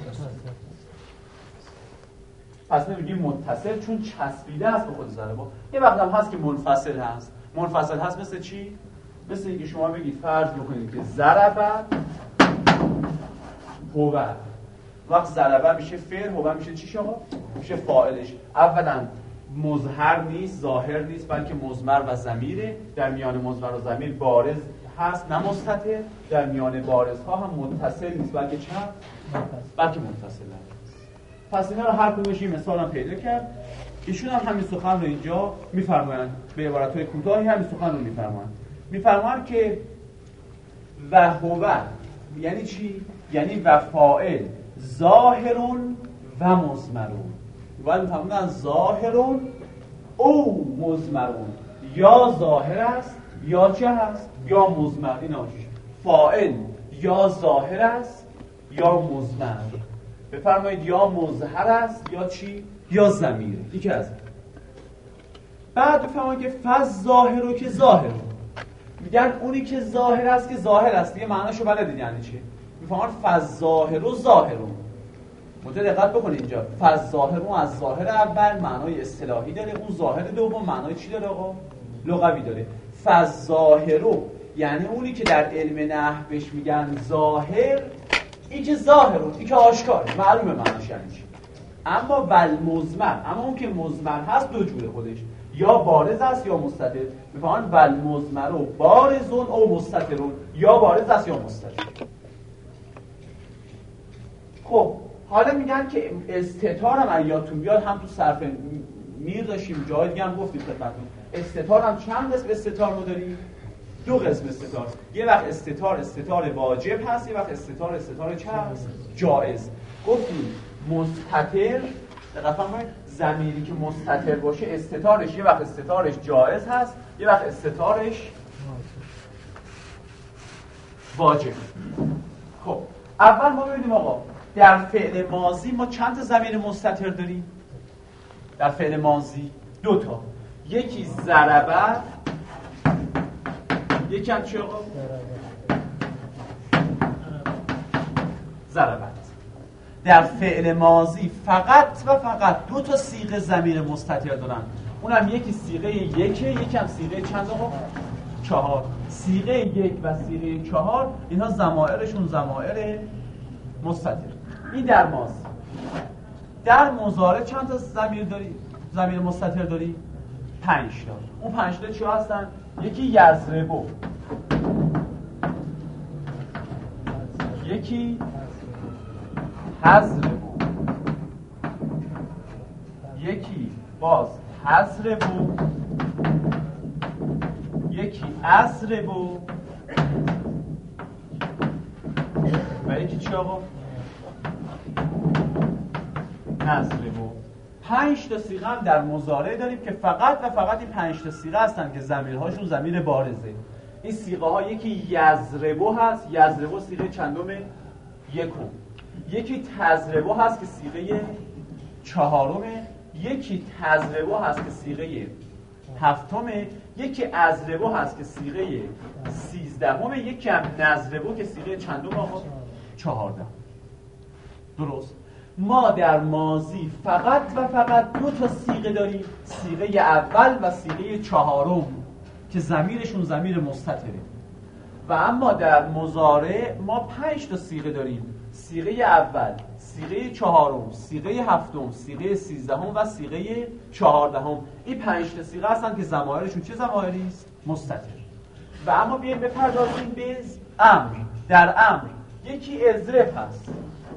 Speaker 1: پس نمیگیم متصل چون چسبیده است به خود ضربا. یه وقت هم هست که منفصل هست. منفصل هست مثل چی؟ مثل اینکه شما بگید فرض بکنید که ضرب هو، وقت ضربه میشه فعل، هو میشه چی شما؟ میشه فاعلش. اولا مظهر نیست، ظاهر نیست، بلکه مضمر و ضمیره. در میان مضمر و ضمیر بارز هست نه مستتر. در میان بارزها هم متصل نیست بلکه چند؟ بلکه متصل هست. پس اینا رو هر کدومش یه مثال هم پیدا کرد. ایشون هم همین سخن رو اینجا میفرمایند، به عبارت‌های کوتاهی همین سخن رو میفرمایند. میفرمایند که و هو یعنی چی؟ یعنی و فاعل ظاهرون و مضمرون. ولی میفرمایند ظاهرون او مضمرون، یا ظاهر است یا چه هست؟ یا مضمر. این آش فاعل یا ظاهر است یا مضمر. بفرمایید یا مظهر است یا چی؟ یا ضمیر. یکی از بعد بفرمایید که فز ظاهرو که ظاهرو، میگن اونی که ظاهر است که ظاهر است. دیگه معناشو بلدید یعنی چی؟ میفهمن فز ظاهرو ظاهرو. متوجه دقت بکنید اینجا فز ظاهرو از ظاهر اول معنای اصطلاحی داره، اون ظاهر دوم معنای چی داره آقا؟ لغوی داره. فز ظاهرو یعنی اونی که در علم نحو بهش میگن ظاهر، این که ظاهرو، این که آشکار، معلومه معناش یعنی چی. اما ول مضمر، اما اون که مضمر هست دو جوره خودش، یا بارز است یا مستتر. میفهمن ول مضمرو بارزون او مستترون، یا بارز است یا مستتر. خب حالا میگن که استتار هم ایاتون بیاد، هم تو صرف میر داشتیم، جای دیگه هم گفتیم خدمتتون. استتار هم چند قسم استتار ما داریم؟ دو قسم استتار. یه وقت استتار استتار واجب هست، یه وقت استتار استتار چه هست؟ جائز. گفتیم مستتر، دقیقاً فرمایید ضمیری که مستتر باشه استتارش یه وقت استتارش جائز هست، یه وقت استتارش واجب. خب اول ما ببینیم آقا در فعل ماضی ما چند تا ضمیر مستتر داریم؟ در فعل ماضی دو تا، یکی ضربه، یکی هم چی آقا؟ ضربت. در فعل ماضی فقط و فقط دو تا صیغه ضمیر مستتر دارن، اونم یکی صیغه یکه، یکی هم صیغه چند آقا؟ چهار. صیغه یک و صیغه چهار اینها ضمائرشون ضمائر مستتر. این در ماضی. در مضارع چند تا ضمیر داری؟ ضمیر مستتر داری؟ پنج تا. اون پنج تا چی هستن؟ یکی یضربو، یکی حضربو، یکی باز حضربو، یکی عضربو و یکی چی آقا؟ نضربو. پنج تا صیغه هم در مضارع داریم که فقط و فقط این پنج تا صیغه هستن که ضمیرهاشون ضمیر بارزه. این صیغه ها یکی یضربو هست، یضربو صیغه چندمه؟ یکم. یکی تضربو هست که صیغه چهارمه، یکی تضربو هست که صیغه هفتمه، یکی عضربو هست که صیغه سیزدهمه، یکی هم نضربو که صیغه چندم آقا؟ چهاردهم. درست. ما در ماضی فقط و فقط دو تا صیغه داریم، صیغه اول و صیغه چهارم که ضمیرشون ضمیر مستتره. و اما در مضارع ما پنج تا صیغه داریم، صیغه اول، صیغه چهارم، صیغه هفتم، صیغه سیزدهم و صیغه چهاردهم. این پنج تا صیغه هستن که ضمایرشون چه ضمایری است؟ مستتر. و اما بیایم بپردازیم به امر. در امر یکی اضرب هست،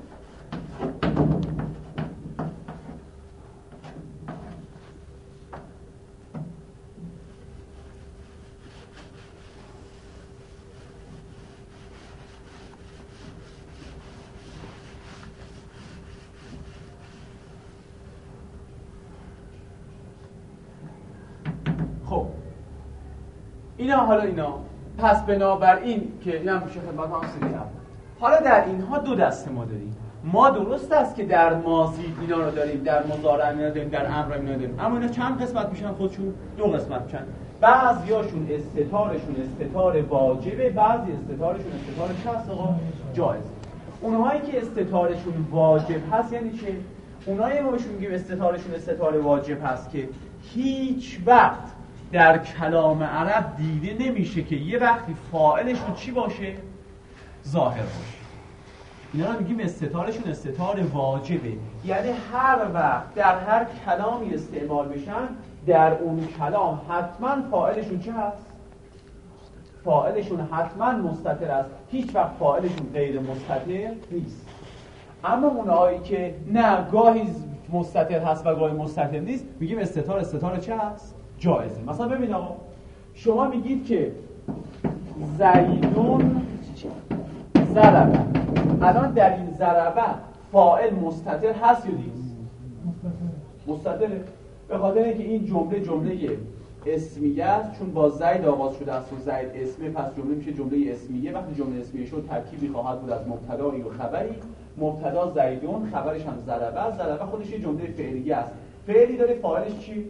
Speaker 1: اینا حالا اینا پس بنابراین که اینم میشه خدمت هم سری اول. حالا در اینها دو دسته ما داریم. ما درست است که در ماضی اینا رو داریم، در مضارع اینا داریم، در امر اینا داریم، اما اینا چند قسمت میشن خودشون؟ دو قسمت میشن. بعضیاشون استتارشون استتار واجبه، بعضی استتارشون استتار چه هست آقا؟ جایز. اونهایی که استتارشون واجب هست یعنی چه؟ اونایی ما بهشون میگیم استتارشون استتار واجب هست که هیچ وقت در کلام عرب دیده نمیشه که یه وقتی فاعلشون چی باشه؟ ظاهر باشه. اینا رو میگیم استتارشون استتار واجبه، یعنی هر وقت در هر کلامی استعمال بشن در اون کلام حتما فاعلشون چه هست؟ فاعلشون حتما مستتر است، هیچ وقت فاعلشون غیر مستتر نیست. اما اونهایی که نه گاهی مستتر هست و گاهی مستتر نیست میگیم استتار استتار چه هست؟ جایزه. مثلا ببین آقا، شما میگید که زیدون ضربه، الان در این ضربه فاعل مستتر هست یا نیست؟ مستتره. به خاطر اینکه این جمله جمله اسمیه است، چون با زید آغاز شده است و زید اسمه، پس جمله میشه جمله اسمیه. وقتی جمله اسمیه شد ترکیبی خواهد بود از مبتدایی و خبری. مبتدا زیدون، خبرش هم ضربه. ضربه خودش یه جمله فعلیه است، فعلی داره، فاعلش چی؟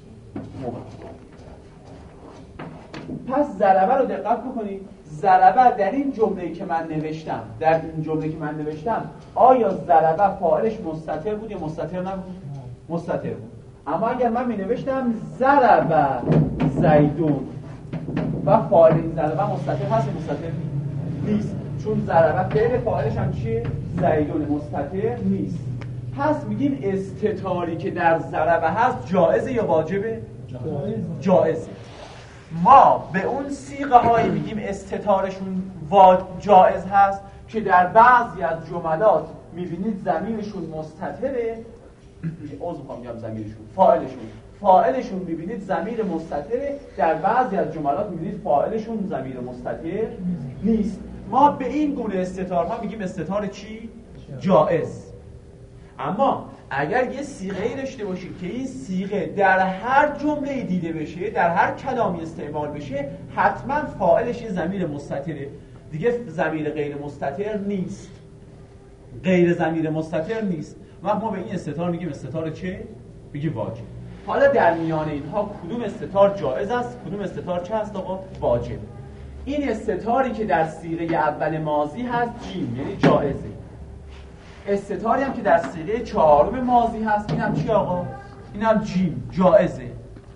Speaker 1: پس ضربه رو دقت بکنید. ضربه در این جمله‌ای که من نوشتم، در این جمله که من نوشتم آیا ضربه فاعلش مستتر بود یا مستتر نبود؟ مستتر بود. اما اگر من می نوشتم ضربه زیدون و فاعل این ضربه مستتر هست یا مستتر نیست؟ چون ضربه فعل فاعلش هم چیه؟ زیدون، مستتر نیست. پس میگیم استتاری که در ضربه هست جائزه یا واجبه؟ جائزه. ما به اون صیغه هایی میگیم استتارشون جائز هست که در بعضی از جملات میبینید ضمیرشون مستتره. عذر میخوام میگم ضمیرشون، فاعلشون فاعلشون میبینید ضمیر مستتره، در بعضی از جملات میبینید فاعلشون ضمیر مستتر نیست. ما به این گونه استتارها میگیم استتار چی؟ جائز. اما اگر یه صیغه‌ای داشته باشید که این صیغه در هر جمله دیده بشه، در هر کلامی استعمال بشه، حتما فاعلش یه ضمیر مستتره، دیگه ضمیر غیر مستتر نیست. غیر ضمیر مستتر نیست. و ما به این استتار میگیم استتار چه؟ میگیم واجب. حالا در میان اینها کدوم استتار جائز است، کدوم استتار چه هست آقا؟ واجب. این استتاری که در صیغه اول ماضی هست جیم، یعنی جائزه. استتاری هم که در صیغه چهارم ماضی هست اینم چی آقا؟ اینم جیم، جائزه.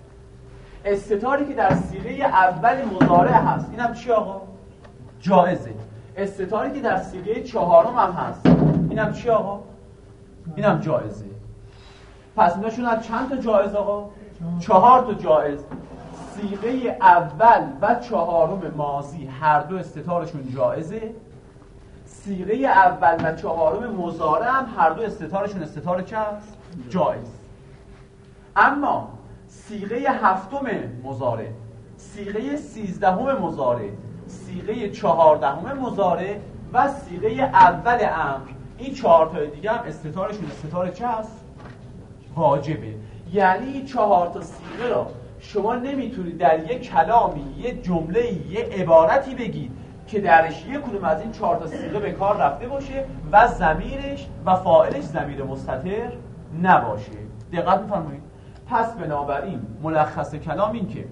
Speaker 1: استتاری که در صیغه اول مضارع هست اینم چی آقا؟ جائزه. استتاری که در صیغه چهارم هم هست اینم چی آقا؟ اینم جائزه. پس ایناشون از چند تا جائز آقا؟ چهار تا جائز. صیغه اول و چهارم ماضی هر دو استتارشون جائزه. صیغه اول و چهارم مضارع هم هر دو استتارشون استتار چه هست؟ جائز. اما صیغه هفتم مضارع، صیغه سیزدهم مضارع، صیغه چهاردهم مضارع و صیغه اول امر، این چهار تا دیگه هم استتارشون استتار چه هست؟ واجبه. یعنی چهار تا صیغه را شما نمیتونید در یک کلامی، یک جمله، یک عبارتی بگید که درش یک کدوم از این چهار تا صیغه به کار رفته باشه و ضمیرش و فاعلش ضمیر مستتر نباشه. دقت می‌فرمایید؟ پس بنابراین ملخص کلام این که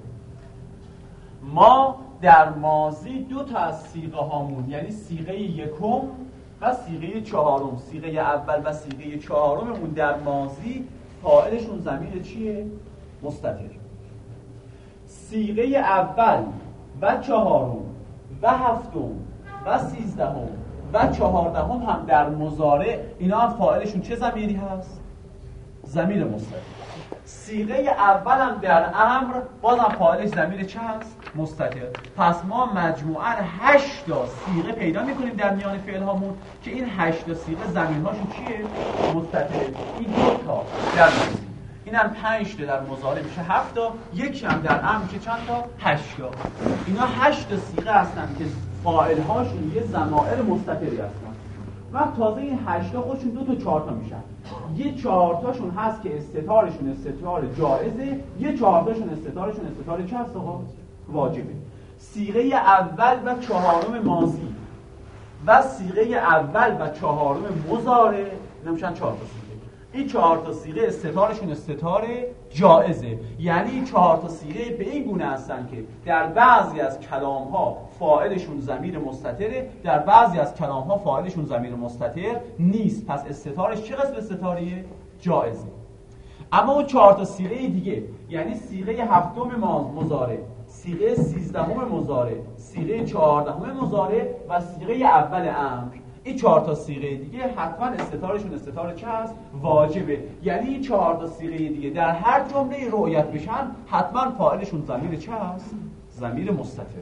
Speaker 1: ما در ماضی دو تا از صیغه هامون، یعنی صیغه یکم و صیغه چهارم، صیغه اول و صیغه چهارممون در ماضی فاعلشون ضمیر چیه؟ مستتر. صیغه اول و چهارم و هفتم و سیزدهم و چهاردهم هم در مضارع اینا هم فاعلشون چه ضمیری هست؟ ضمیر مستتر. صیغه اول هم در امر بازم فاعلش ضمیر چه هست؟ مستتر. پس ما مجموعاً هشت تا صیغه پیدا می‌کنیم در میان فعل هامون که این هشت تا صیغه ضمیرهاشون چیه؟ مستتر. این دو تا در ماضی، اینم پنج تا در مضارع میشه هفت تا، یکی هم در امر میشه چند تا؟ هشت تا. اینا هشت تا صیغه هستن که فاعل هاشون یه ضمائر مستتری هستن. و تازه این هشت تا خودشون دو تا چهار تا میشن. یه چهار تاشون هست که استتارشون استتار جائزه، یه چهار تاشون استتارشون استتار چه هست آقا؟ واجبه. صیغه اول و چهارم ماضی و صیغه اول و چهارم مضارع نمیشن چهار تا صیغه. این چهار تا صیغه استتارشون استتار جائزه. یعنی این چهار تا صیغه به این گونه هستن که در بعضی از کلام ها فاعلشون ضمیر مستتره، در بعضی از کلام ها فاعلشون ضمیر مستتر نیست. پس استتارش چه قسم استتاریه؟ جائزه. اما اون چهار تا صیغه دیگه، یعنی صیغه هفتم مضارع، صیغه سیزدهم مضارع، صیغه چهاردهم مضارع و صیغه اول امر، این چهار تا صیغه دیگه حتما استتارشون استتار چه هست؟ واجبه. یعنی این چهار تا صیغه دیگه در هر جمله رعایت بشن حتما فاعلشون ضمیر چه هست؟ ضمیر مستتره.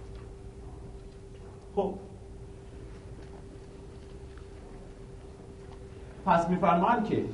Speaker 1: خب پس میفرمایند که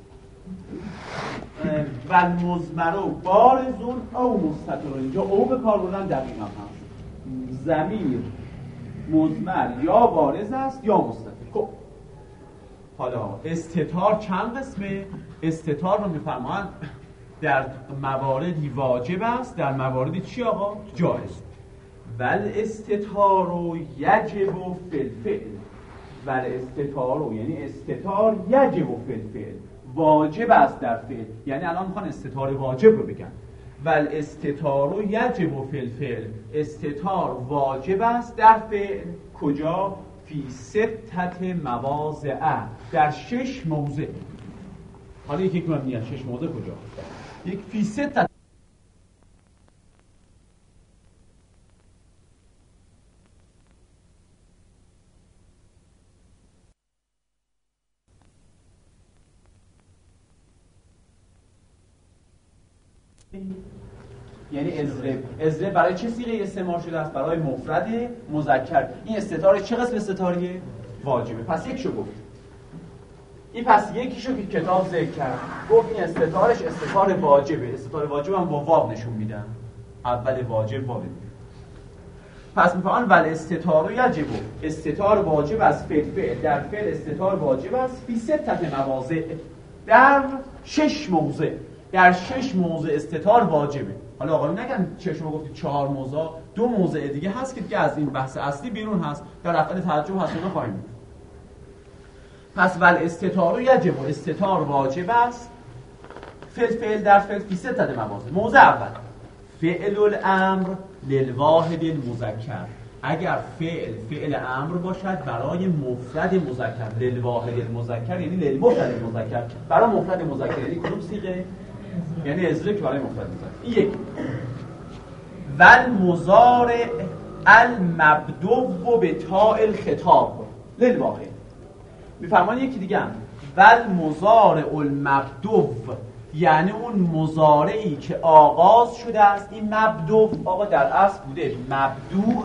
Speaker 1: و مضمرو بارزون او مستتر، اینجا او به کار بردن دقیقا هست، ضمیر مضمر یا بارز است یا مستتر. خب حالا استتار چند قسمه؟ استتار رو میفرمایند در مواردی واجب است، در مواردی چی آقا؟ جایز. ول استتار یجب فی الفعل، ول استتار یعنی استتار یجب فی الفعل، واجب است در فعل. یعنی الان میخوان استتار واجب رو بگن. ول استتار یجب فی الفعل، استتار واجب است در فعل. کجا؟ فی ستت مواضع، در شش موضع. حالا یک یک مبنیت شش موضع کجا؟ یک فی ستت یعنی ازرب. ازرب برای چه صیغه استعمال شده است؟ برای مفرد مذکر. این استتار چه قسم استتاریه؟ واجبه. پس یک شو گفت. این پس یکیشو که کتاب ذکر کرد گفت این استتارش استتار واجبه. استتار واجب هم با واو نشون میدن، اول واجب واو. پس میفهمن ول استتار یجب، استتار واجب از فعل فعل در فعل استتار واجب است فی ستت مواضع، در شش موضع. در شش موضع استتار واجبه. حالا آقایون نگن چه شما گفتید چهار موضع، دو موضع دیگه هست که دیگه از این بحث اصلی بیرون هست، در افعال تعجب هست اون خواهیم دید. پس ول استتار یجب، استتار واجب است فعل فعل در فعل فی ستت مواضع. موضع اول فعل الامر للواحد المذکر، اگر فعل فعل امر باشد برای مفرد مذکر، للواحد المذکر یعنی للمفرد المذکر، برای مفرد مذکر یعنی کدوم صیغه؟ یعنی ازرک برای مفرد مذکر. این یک. والمضارع المبدو به تاء الخطاب للواحد. میفرمان یکی دیگه هم والمضارع المبدو، یعنی اون مضارعی که آغاز شده است. این مبدو آقا در اصل بوده مبدوع،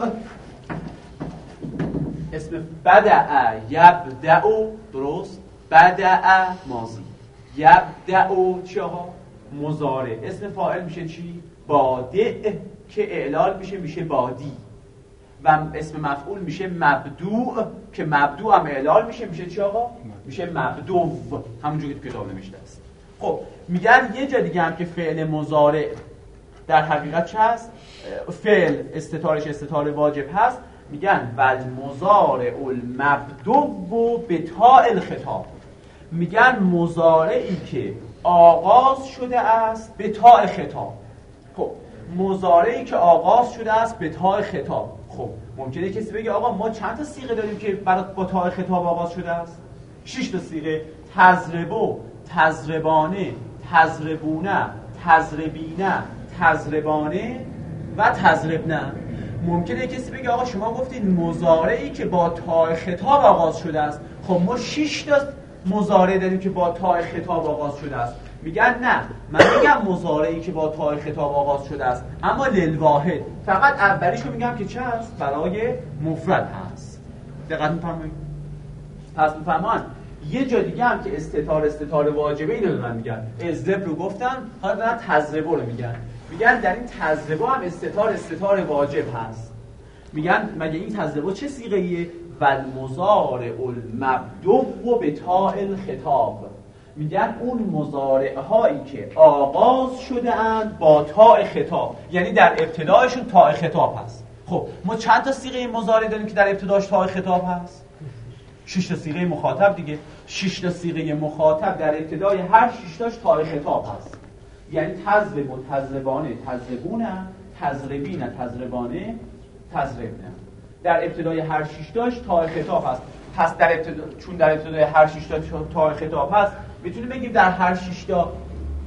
Speaker 1: اسم بدع یبدع، درست؟ بدع ماضی، یبدع چی آقا؟ مضارع. اسم فاعل میشه چی؟ بادع که اعلال میشه میشه بادی، و اسم مفعول میشه مبدوع که مبدوع هم اعلال میشه میشه چی آقا؟ میشه مبدوع، همونجوری که تو کتاب نوشته است. خب میگن یه جا دیگه هم که فعل مضارع در حقیقت چه هست؟ فعل استتارش استتار واجب هست، میگن والمضارع المبدو به تاء الخطاب، میگن مضارعی که آغاز شده است به تاء خطاب. خب مضارعی که آغاز شده است به تاء خطاب. خب ممکنه کسی بگه آقا ما چند تا صیغه داریم که برای با تاء خطاب آغاز شده است؟ شش تا صیغه: تضربو، تضربانه، تضربونه، تضربینه، تضربانه و تضربنه. ممکنه کسی بگه آقا شما گفتید مضارعی که با تاء خطاب آغاز شده است. خب ما شش تا مضارع داریم که با تاء خطاب آغاز شده است. میگن نه، من میگم مضارعی که با تاء خطاب آغاز شده است، اما للواحد، فقط اولیشو میگم که چه است؟ برای مفرد هست. دقت می‌فرمایید؟ پس می‌فهمن یه جا دیگه هم که استتار استتار واجبه اینو دارن میگن. ازرب رو گفتن، حالا دارن تضربو رو میگن. میگن در این تضربو هم استتار استتار واجب هست. میگن مگه این تضربو چه صیغه‌ایه؟ والمضارع المبدو به تاء الخطاب. میگن اون مضارع هایی که آغاز شده اند با تاء خطاب، یعنی در ابتدایشون تاء خطاب هست. خب ما چند تا صیغه مضارع داریم که در ابتداش تاء خطاب هست؟ شش تا صیغه مخاطب دیگه. شش تا صیغه مخاطب در ابتدای هر شش تاش تاء خطاب هست. یعنی تضرب و تضربانه، تضربونه، تضربینه، تضربانه، تضربنه. در ابتدای هر شش تاش تاء خطاب هست. پس در ابتدا، چون در ابتدای هر شش تا تاء خطاب هست، میتونیم بگیم در هر شش تا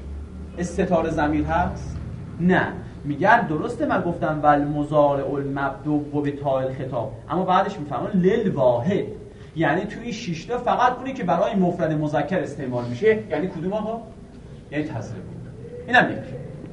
Speaker 1: استتار ضمیر هست؟ نه. میگن درسته من گفتم ول مضارع المبدوع به تاء الخطاب، اما بعدش میفهمن لل واحد، یعنی توی این شش تا فقط اونی که برای مفرد مذکر استعمال میشه. یعنی کدوم آقا؟ یعنی تضرب. اینم یک.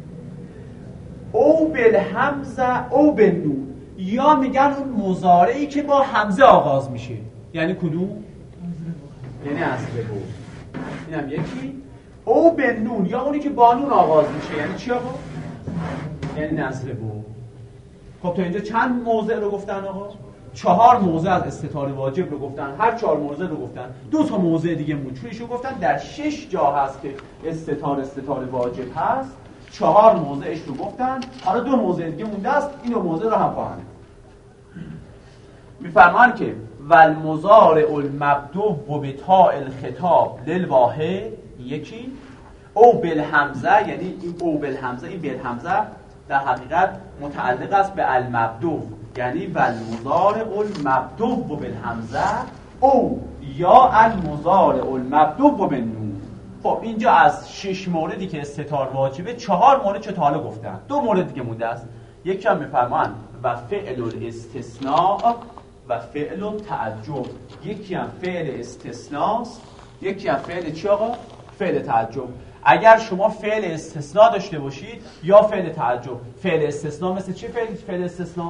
Speaker 1: او بالحمزه او بالنون، یا میگن اون مضارعی که با حمزه آغاز میشه. یعنی کدوم؟ یعنی اضربوا. اینم یکی. او بالنون، یا اونی که با نون آغاز میشه. یعنی چی آقا؟ یعنی نضربوا. خب تا اینجا چند موضع رو گفتن آقا؟ چهار موضع از استتار واجب رو گفتن. هر چهار موضع رو گفتن. دو تا موضع دیگه موچویشو گفتن. در شش جا هست که استتار استتار واجب هست. چهار موضعش رو گفتن. حالا دو موضع دیگه مونده است. این دو موضع رو هم خواهند. میفرمان که والمضارع المبدوع بتاء الخطاب للواحد یکی، او بالحمزه، یعنی این او بالحمزه، این بالحمزه در حقیقت متعلق است به المبدوع، یعنی والمضارع المبدوع بالحمزه او یا المضارع المبدوع بالنون. خب اینجا از شش موردی که استتار واجبه چهار مورد چه تا حالا گفتن. دو مورد دیگه مونده است. یکی هم میفرمان و فعل الاستثناء و فعل التعجب. یکی هم فعل استثناست، یکی هم فعل چی آقا؟ فعل تعجب. اگر شما فعل استثناء داشته باشید یا فعل تعجب. فعل استثناء مثل چه فعل فعل استثناء؟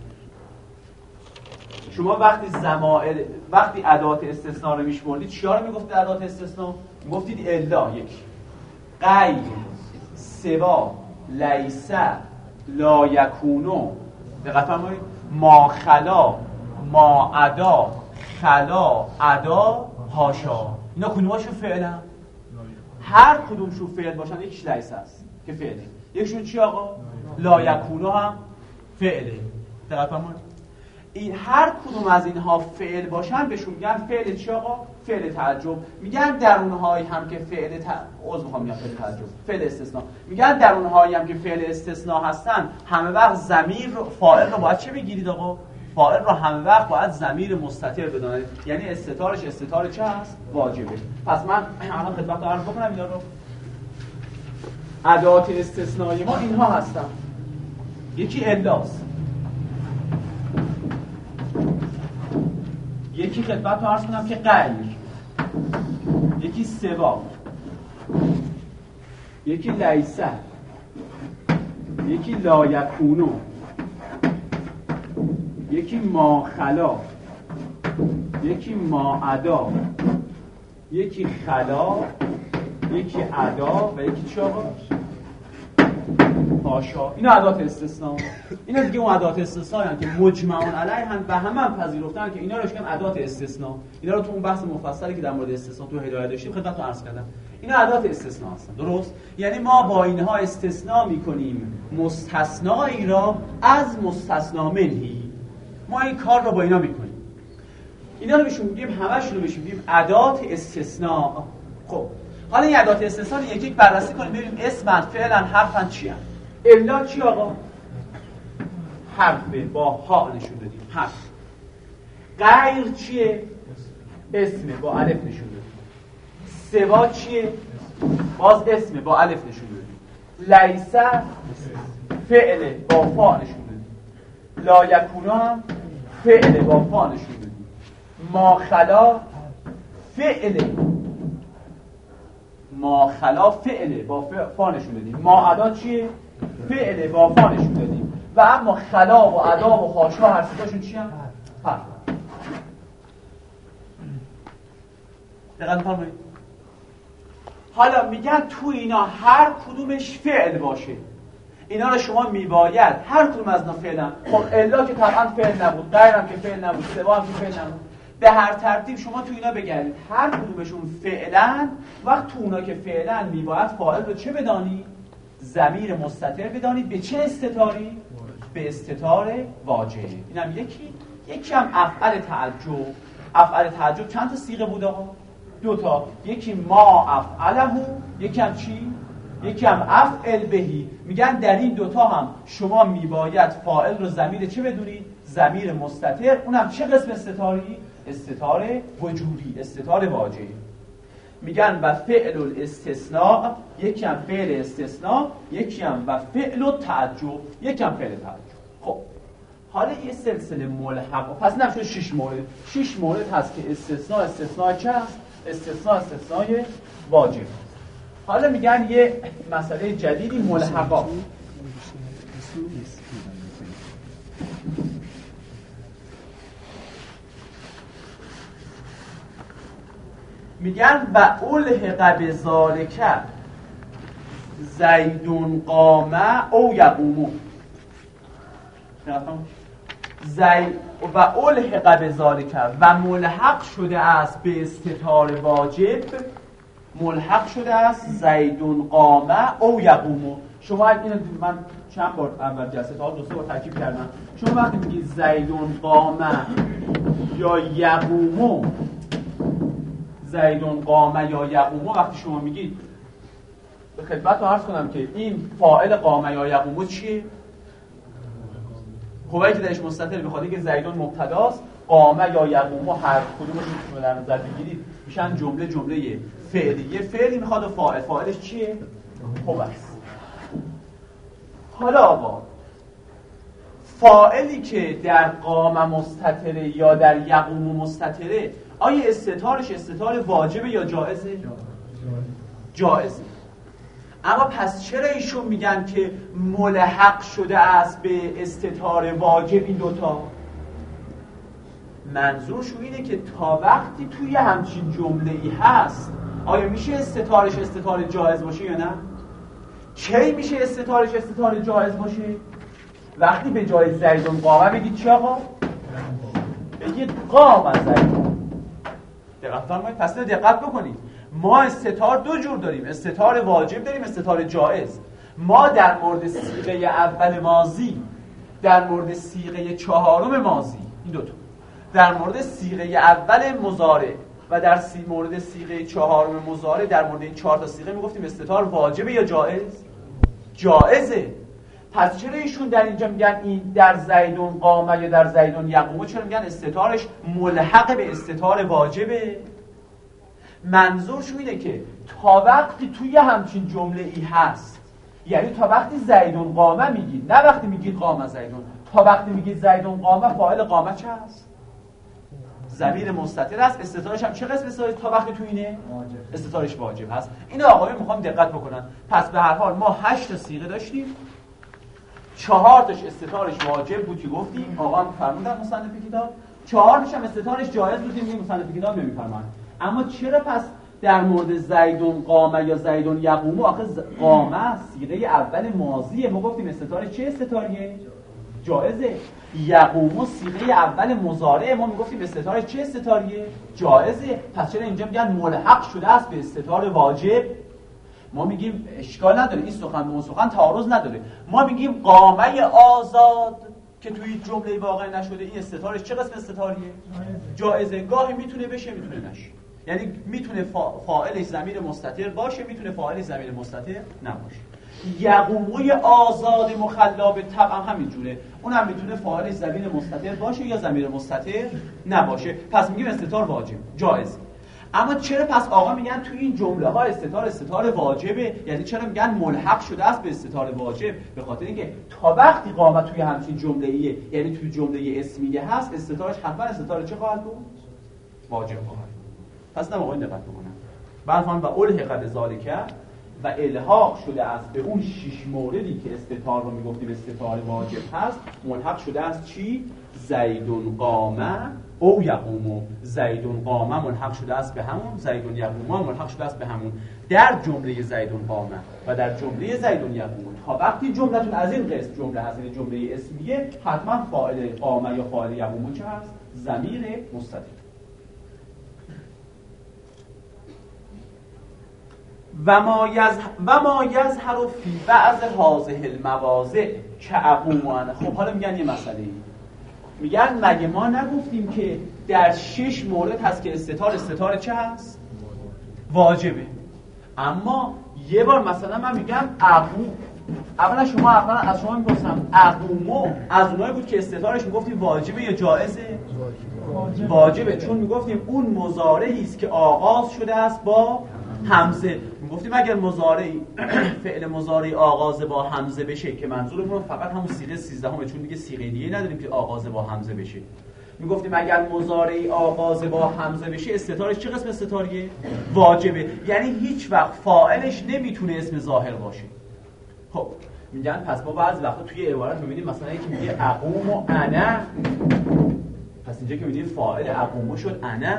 Speaker 1: شما وقتی زمائر وقتی ادات استثناء رو میشمردید چیا رو میگفتید ادات استثناء؟ میگفتید الا، یک، غیر، سوا، لیس، لا یکونو، دقت فرمایید، ما خلا، ما عدا، خلا، عدا، حاشا. اینا کدوماشون فعلا؟ هر کدومشون فعل باشن یکیش لیس است که فعله. یکیشون چی آقا؟ لا یکونو هم فعله. دقت فرمایید. این هر کدوم از اینها فعل باشن بهشون میگن فعل چی آقا؟ فعل تعجب. میگن در اونهایی هم که فعل ت... عذر میخوام میگم فعل تعجب، فعل استثناء. میگن در اونهایی هم که فعل استثناء هستن همه وقت ضمیر رو فاعل رو باید چه بگیرید آقا؟ فاعل رو همه وقت باید ضمیر مستتر بدونید. یعنی استتارش استتار چه هست؟ واجبه. پس من الان خدمت عرض بکنم اینا رو. ادوات استثنایی ما اینها هستن. یکی الاست، یکی خدمت رو عرض کنم که غیر، یکی سوا، یکی لیسه، یکی لا یکونو، یکی ما خلا، یکی ما عدا، یکی خلا، یکی عدا و یکی چی آقا؟ حاشا. اینا ادوات استثناء. اینا دیگه اون ادوات استثناء هستن که مجمعون علیهن و همه هم پذیرفتن که اینا رو میگن ادوات استثناء. اینا رو تو اون بحث مفصلی که در مورد استثناء تو هدایت داشتیم خدمتتون عرض کردم. اینا ادوات استثناء هستن. درست؟ یعنی ما با اینها استثناء میکنیم مستثنایی را از مستثنا منهی. ما این کار رو با اینا میکنیم. اینا رو بهشون میگیم، همه‌شون رو بهشون میگیم ادوات استثناء. خب حالا این ادوات استثناء رو یک یک بررسی کنیم ببینیم اسمن، فعلا، حرفن چی هست. الا چی آقا؟ حرفه، با ها نشون دادیم، حرف. غیر چیه؟ اسمه، با الف نشون دادیم. سوا چیه؟ باز اسمه، با الف نشون دادیم. لیسه فعله، با فا نشون دادیم. لا یکونا هم فعله، با فا نشون دادیم. ما خلا فعله، ما خلا فعله، با فا نشون دادیم. ما عدا چیه؟ فعله، با فا نشون دادیم. و اما خلا و عدا و حاشا هر ستاشون چی هم؟ حرف. دقیقا می‌فرمایید. حالا میگن تو اینا هر کدومش فعل باشه. اینا رو شما میباید هر کدوم از اینا فعلا. خب الا که طبعا فعل نبود، غیرم که فعل نبود، سوا هم که فعل نبود. به هر ترتیب شما تو اینا بگردید هر کدومشون فعلا، وقت تو اونا که فعلا میباید فاعل رو چه بدانی؟ ضمیر مستتر بدانید. به چه استتاری؟ به استتار واجب. اینم یکی. یکی هم افعل تعجب. افعل تعجب چند تا صیغه بود آقا؟ دو تا. یکی ما افعله، یکی هم چی؟ یکی هم افعل بهی. میگن در این دوتا هم شما میباید فاعل رو ضمیر چه بدونید؟ ضمیر مستتر. اونم چه قسم استتاری؟ استتار وجوبی، استتار واجب. میگن و فعل الاستثناء، یکی هم فعل استثناء، یکی هم و فعل التعجب، یکی هم فعل تعجب. خب حالا یه سلسله ملحق، پس نمیشه شش مورد. شش مورد هست که استثناء استثناء چه هست؟ استثناء استثناء واجب. حالا میگن یه مسئله جدیدی ملحقات. میگن و الحق بذالک زیدون قامه او یقومو. زی و الحق بذالک و ملحق شده است به استتار واجب، ملحق شده است زیدون قامه او یقومو. شما اینو من چند بار اول جلسه تا دو سه بار ترکیب کردم. شما وقتی میگید زیدون قامه یا یقومو، زیدون قامه یا یقومو، وقتی شما میگید به خدمتتون عرض کنم که این فاعل قامه یا یقومو چیه؟ خوبه که درش مستتر به خاطر که زیدون مبتداست، قامه یا یقومو هر کدومش رو در نظر بگیرید میشن جمله جمله فعلیه. فعلی میخواد و فاعل، فاعلش چیه؟ خوب است. حالا آقا فاعلی که در قامه مستتره یا در یقومو مستتره، آیا استتارش استتار واجبه یا جائزه؟ جائزه. اما پس چرا ایشون میگن که ملحق شده است به استتار واجب این دوتا؟ منظورشون اینه که تا وقتی توی همچین جمله‌ای هست، آیا میشه استتارش استتار جائز باشه یا نه؟ چی میشه استتارش استتار جائز باشه؟ وقتی به جای زیدون قامه بگید چی آقا؟ بگید قام زیدون. دقت فرمایید. پس دقت بکنید، ما استتار دو جور داریم، استتار واجب داریم، استتار جائز. ما در مورد صیغه اول ماضی، در مورد صیغه چهارم ماضی، این دو تا، در مورد صیغه اول مضارع و در سی مورد صیغه چهارم مضارع، در مورد این چهار تا صیغه میگفتیم استتار واجبه یا جائز؟ جائزه. پس چرا ایشون در اینجا میگن این در زیدون قامه یا در زیدون یقومه، چرا میگن استتارش ملحق به استتار واجبه؟ منظورشون اینه که تا وقتی توی همچین جمله ای هست، یعنی تا وقتی زیدون قامه میگید، نه وقتی میگید قامه زیدون، تا وقتی میگید زیدون قامه، فاعل قامه چه هست؟ ضمیر مستتر است. استتارش هم چه قسم استتارش تا وقتی تو اینه؟ واجب. استتارش واجب هست. اینو آقایون میخوام دقت بکنن. پس به هر حال ما هشت تا صیغه داشتیم، چهار تاش استتارش واجب بود که گفتیم، آقا فرمودن مصنف کتاب، چهار تاش هم استتارش جایز بود که مصنف کتاب نمیفرمایند. اما چرا پس در مورد زیدون قامه یا زیدون یقومو، آخه قامه صیغه اول ماضیه، ما گفتیم استتارش چه استتاریه؟ جائزه. یقومو صیغه اول مضارع، ما میگفتیم استتارش چه استتاریه؟ جائزه. پس چرا اینجا میگن ملحق شده است به استتار واجب؟ ما میگیم اشکال نداره، این سخن به اون سخن تعارض نداره. ما میگیم قامه آزاد که توی جمله واقع نشده، این استتارش چه قسم استتاریه؟ جائزه. گاهی میتونه بشه، میتونه نشه. یعنی میتونه فاعلش ضمیر مستتر باشه، میتونه فاعلش ضمیر مستتر نباشه. یقوموی آزاد مخلا به طبع هم همینجوره، اونم میتونه فاعلش ضمیر مستتر باشه یا ضمیر مستتر نباشه. پس میگیم استتار واجب، جائز. اما چرا پس آقا میگن تو این جمله ها استتار استتار واجبه؟ یعنی چرا میگن ملحق شده است به استتار واجب؟ به خاطر اینکه تا وقتی قامت توی همچین جمله ایه، یعنی توی جمله اسمیه هست، استتارش حتما استتار چه خواهد بود؟ واجب خواهد بود. پس نه آقا دقت بکنن. بعد فهم و الحق بذالک و الحاق شده است به اون شش موردی که استتار رو میگفتیم استتار واجب هست، ملحق شده است چی؟ زیدون قامه او یقومو. زیدون قامه ملحق شده است به همون، زیدون یقومو ملحق شده است به همون. در جمله زیدون قامه و در جمله زیدون یقومو، تا وقتی جملتون از این قسم جمله هست، این جمله اسمیه، حتما فاعل قامه یا فاعل یقومو چه هست؟ ضمیر مستتر. و ما یظهر و ما یظهر فی بعض هذه المواضع کعقوم. خب حالا میگن یه مسئله، میگن مگه ما نگفتیم که در شش مورد هست که استتار استتار چه هست؟ واجبه. اما یه بار مثلا من میگم عقوم، اولا شما اولا از شما میپرسم عقومو از اونایی بود که استتارش میگفتی واجبه یا جائزه؟ واجبه، چون میگفتیم اون مضارعی است که آغاز شده است با همزه. میگفتیم اگر مضارعی فعل مضارع آغاز با همزه بشه که منظورمون فقط همون صیغه سیزدهمه، چون دیگه صیغه دیگه نداریم که آغاز با همزه بشه. میگفتیم اگر مضارعی آغاز با همزه بشه استتارش چه قسم استتاریه؟ واجبه، یعنی هیچ وقت فاعلش نمیتونه اسم ظاهر باشه. خب میگن پس ما بعضی وقتا توی عبارت میبینیم مثلا یکی میگه اقوم و انا، پس اینجا که میبینیم فاعل اقوم شد انا،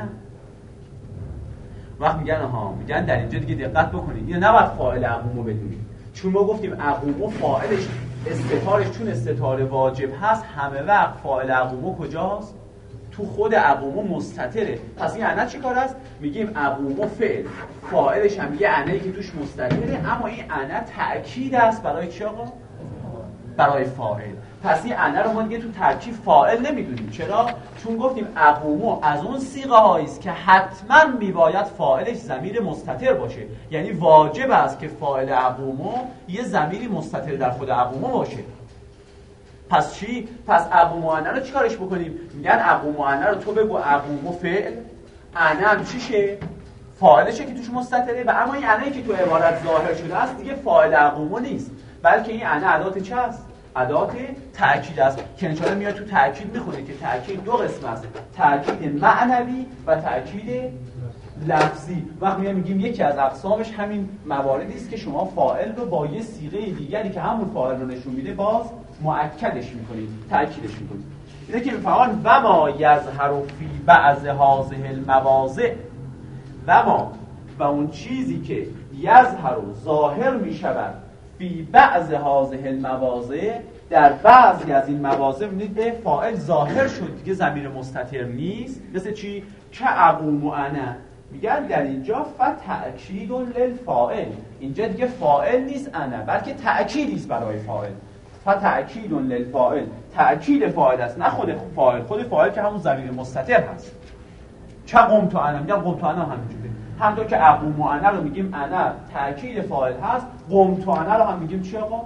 Speaker 1: وقت میگن ها میگن در اینجا دیگه دقت بکنید اینو نباید فاعل اقوم رو بدونید، چون ما گفتیم اقوم فاعلش استتارش چون استتار واجب هست همه وقت فاعل اقوم کجاست؟ تو خود اقوم مستتره. پس این انا چی کار است؟ میگیم اقوم فعل فاعلش هم یه انایی که توش مستتره، اما این انا تأکید است برای چی آقا؟ برای فاعل. پس این انا رو ما دیگه تو ترکیب فاعل نمیدونیم. چرا؟ چون گفتیم اقوم از اون صیغه هایی است که حتما میباید فاعلش ضمیر مستتر باشه، یعنی واجب است که فاعل اقوم یه ضمیری مستتر در خود اقوم باشه. پس چی؟ پس اقوم و انا رو چیکارش بکنیم؟ میگن اقوم و انا رو تو بگو اقوم و فعل، انا هم چیشه؟ فاعلشه که توش مستتره، و اما این انایی که تو عبارت ظاهر شده است دیگه فاعل اقوم نیست، بلکه این انا ادات چه است؟ ادات تأکید است که انشاءالله میاد تو تأکید میخونه که تأکید دو قسم است، تأکید معنوی و تأکید لفظی. وقتی میایم میگیم یکی از اقسامش همین مواردی است که شما فاعل رو با یه صیغه دیگری که همون فاعل رو نشون میده باز مؤکدش میکنید، تأکیدش میکنید. اینه که میفهمن و ما یظهر فی بعض هذه المواضع، و ما و اون چیزی که یظهر ظاهر میشود فی بعض هذه المواضع در بعضی از این مواضع میبینید به فاعل ظاهر شد دیگه ضمیر مستتر نیست، مثل چی؟ که اقوم و انا، میگن در اینجا فتأکید للفاعل، اینجا دیگه فاعل نیست انا بلکه تأکیدی است برای فاعل. فتأکید للفاعل، تأکید فاعل است نه خود فاعل، خود فاعل که همون ضمیر مستتر هست. چه قم تو انا، میگن قم تو انا همینجوره، همونطور که اقوم و انا رو میگیم انا تأکید فاعل هست، قم تو انا رو هم میگیم چی آقا؟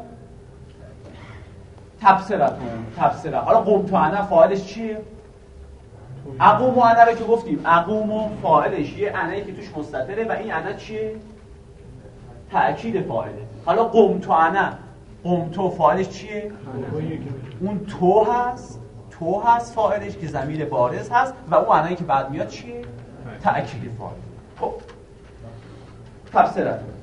Speaker 1: تبصرتون، تبصره. حالا قم تو انا فاعلش چیه؟ اقوم و انا رو که گفتیم اقوم و فاعلش یه انایی که توش مستتره و این انا چیه؟ تأکید فاعله. حالا قم تو انا، قم تو فاعلش چیه؟ اون تو هست، تو هست فاعلش که ضمیر بارز هست، و اون انایی که بعد میاد چیه؟ تأکید فاعل. خب تبصرتون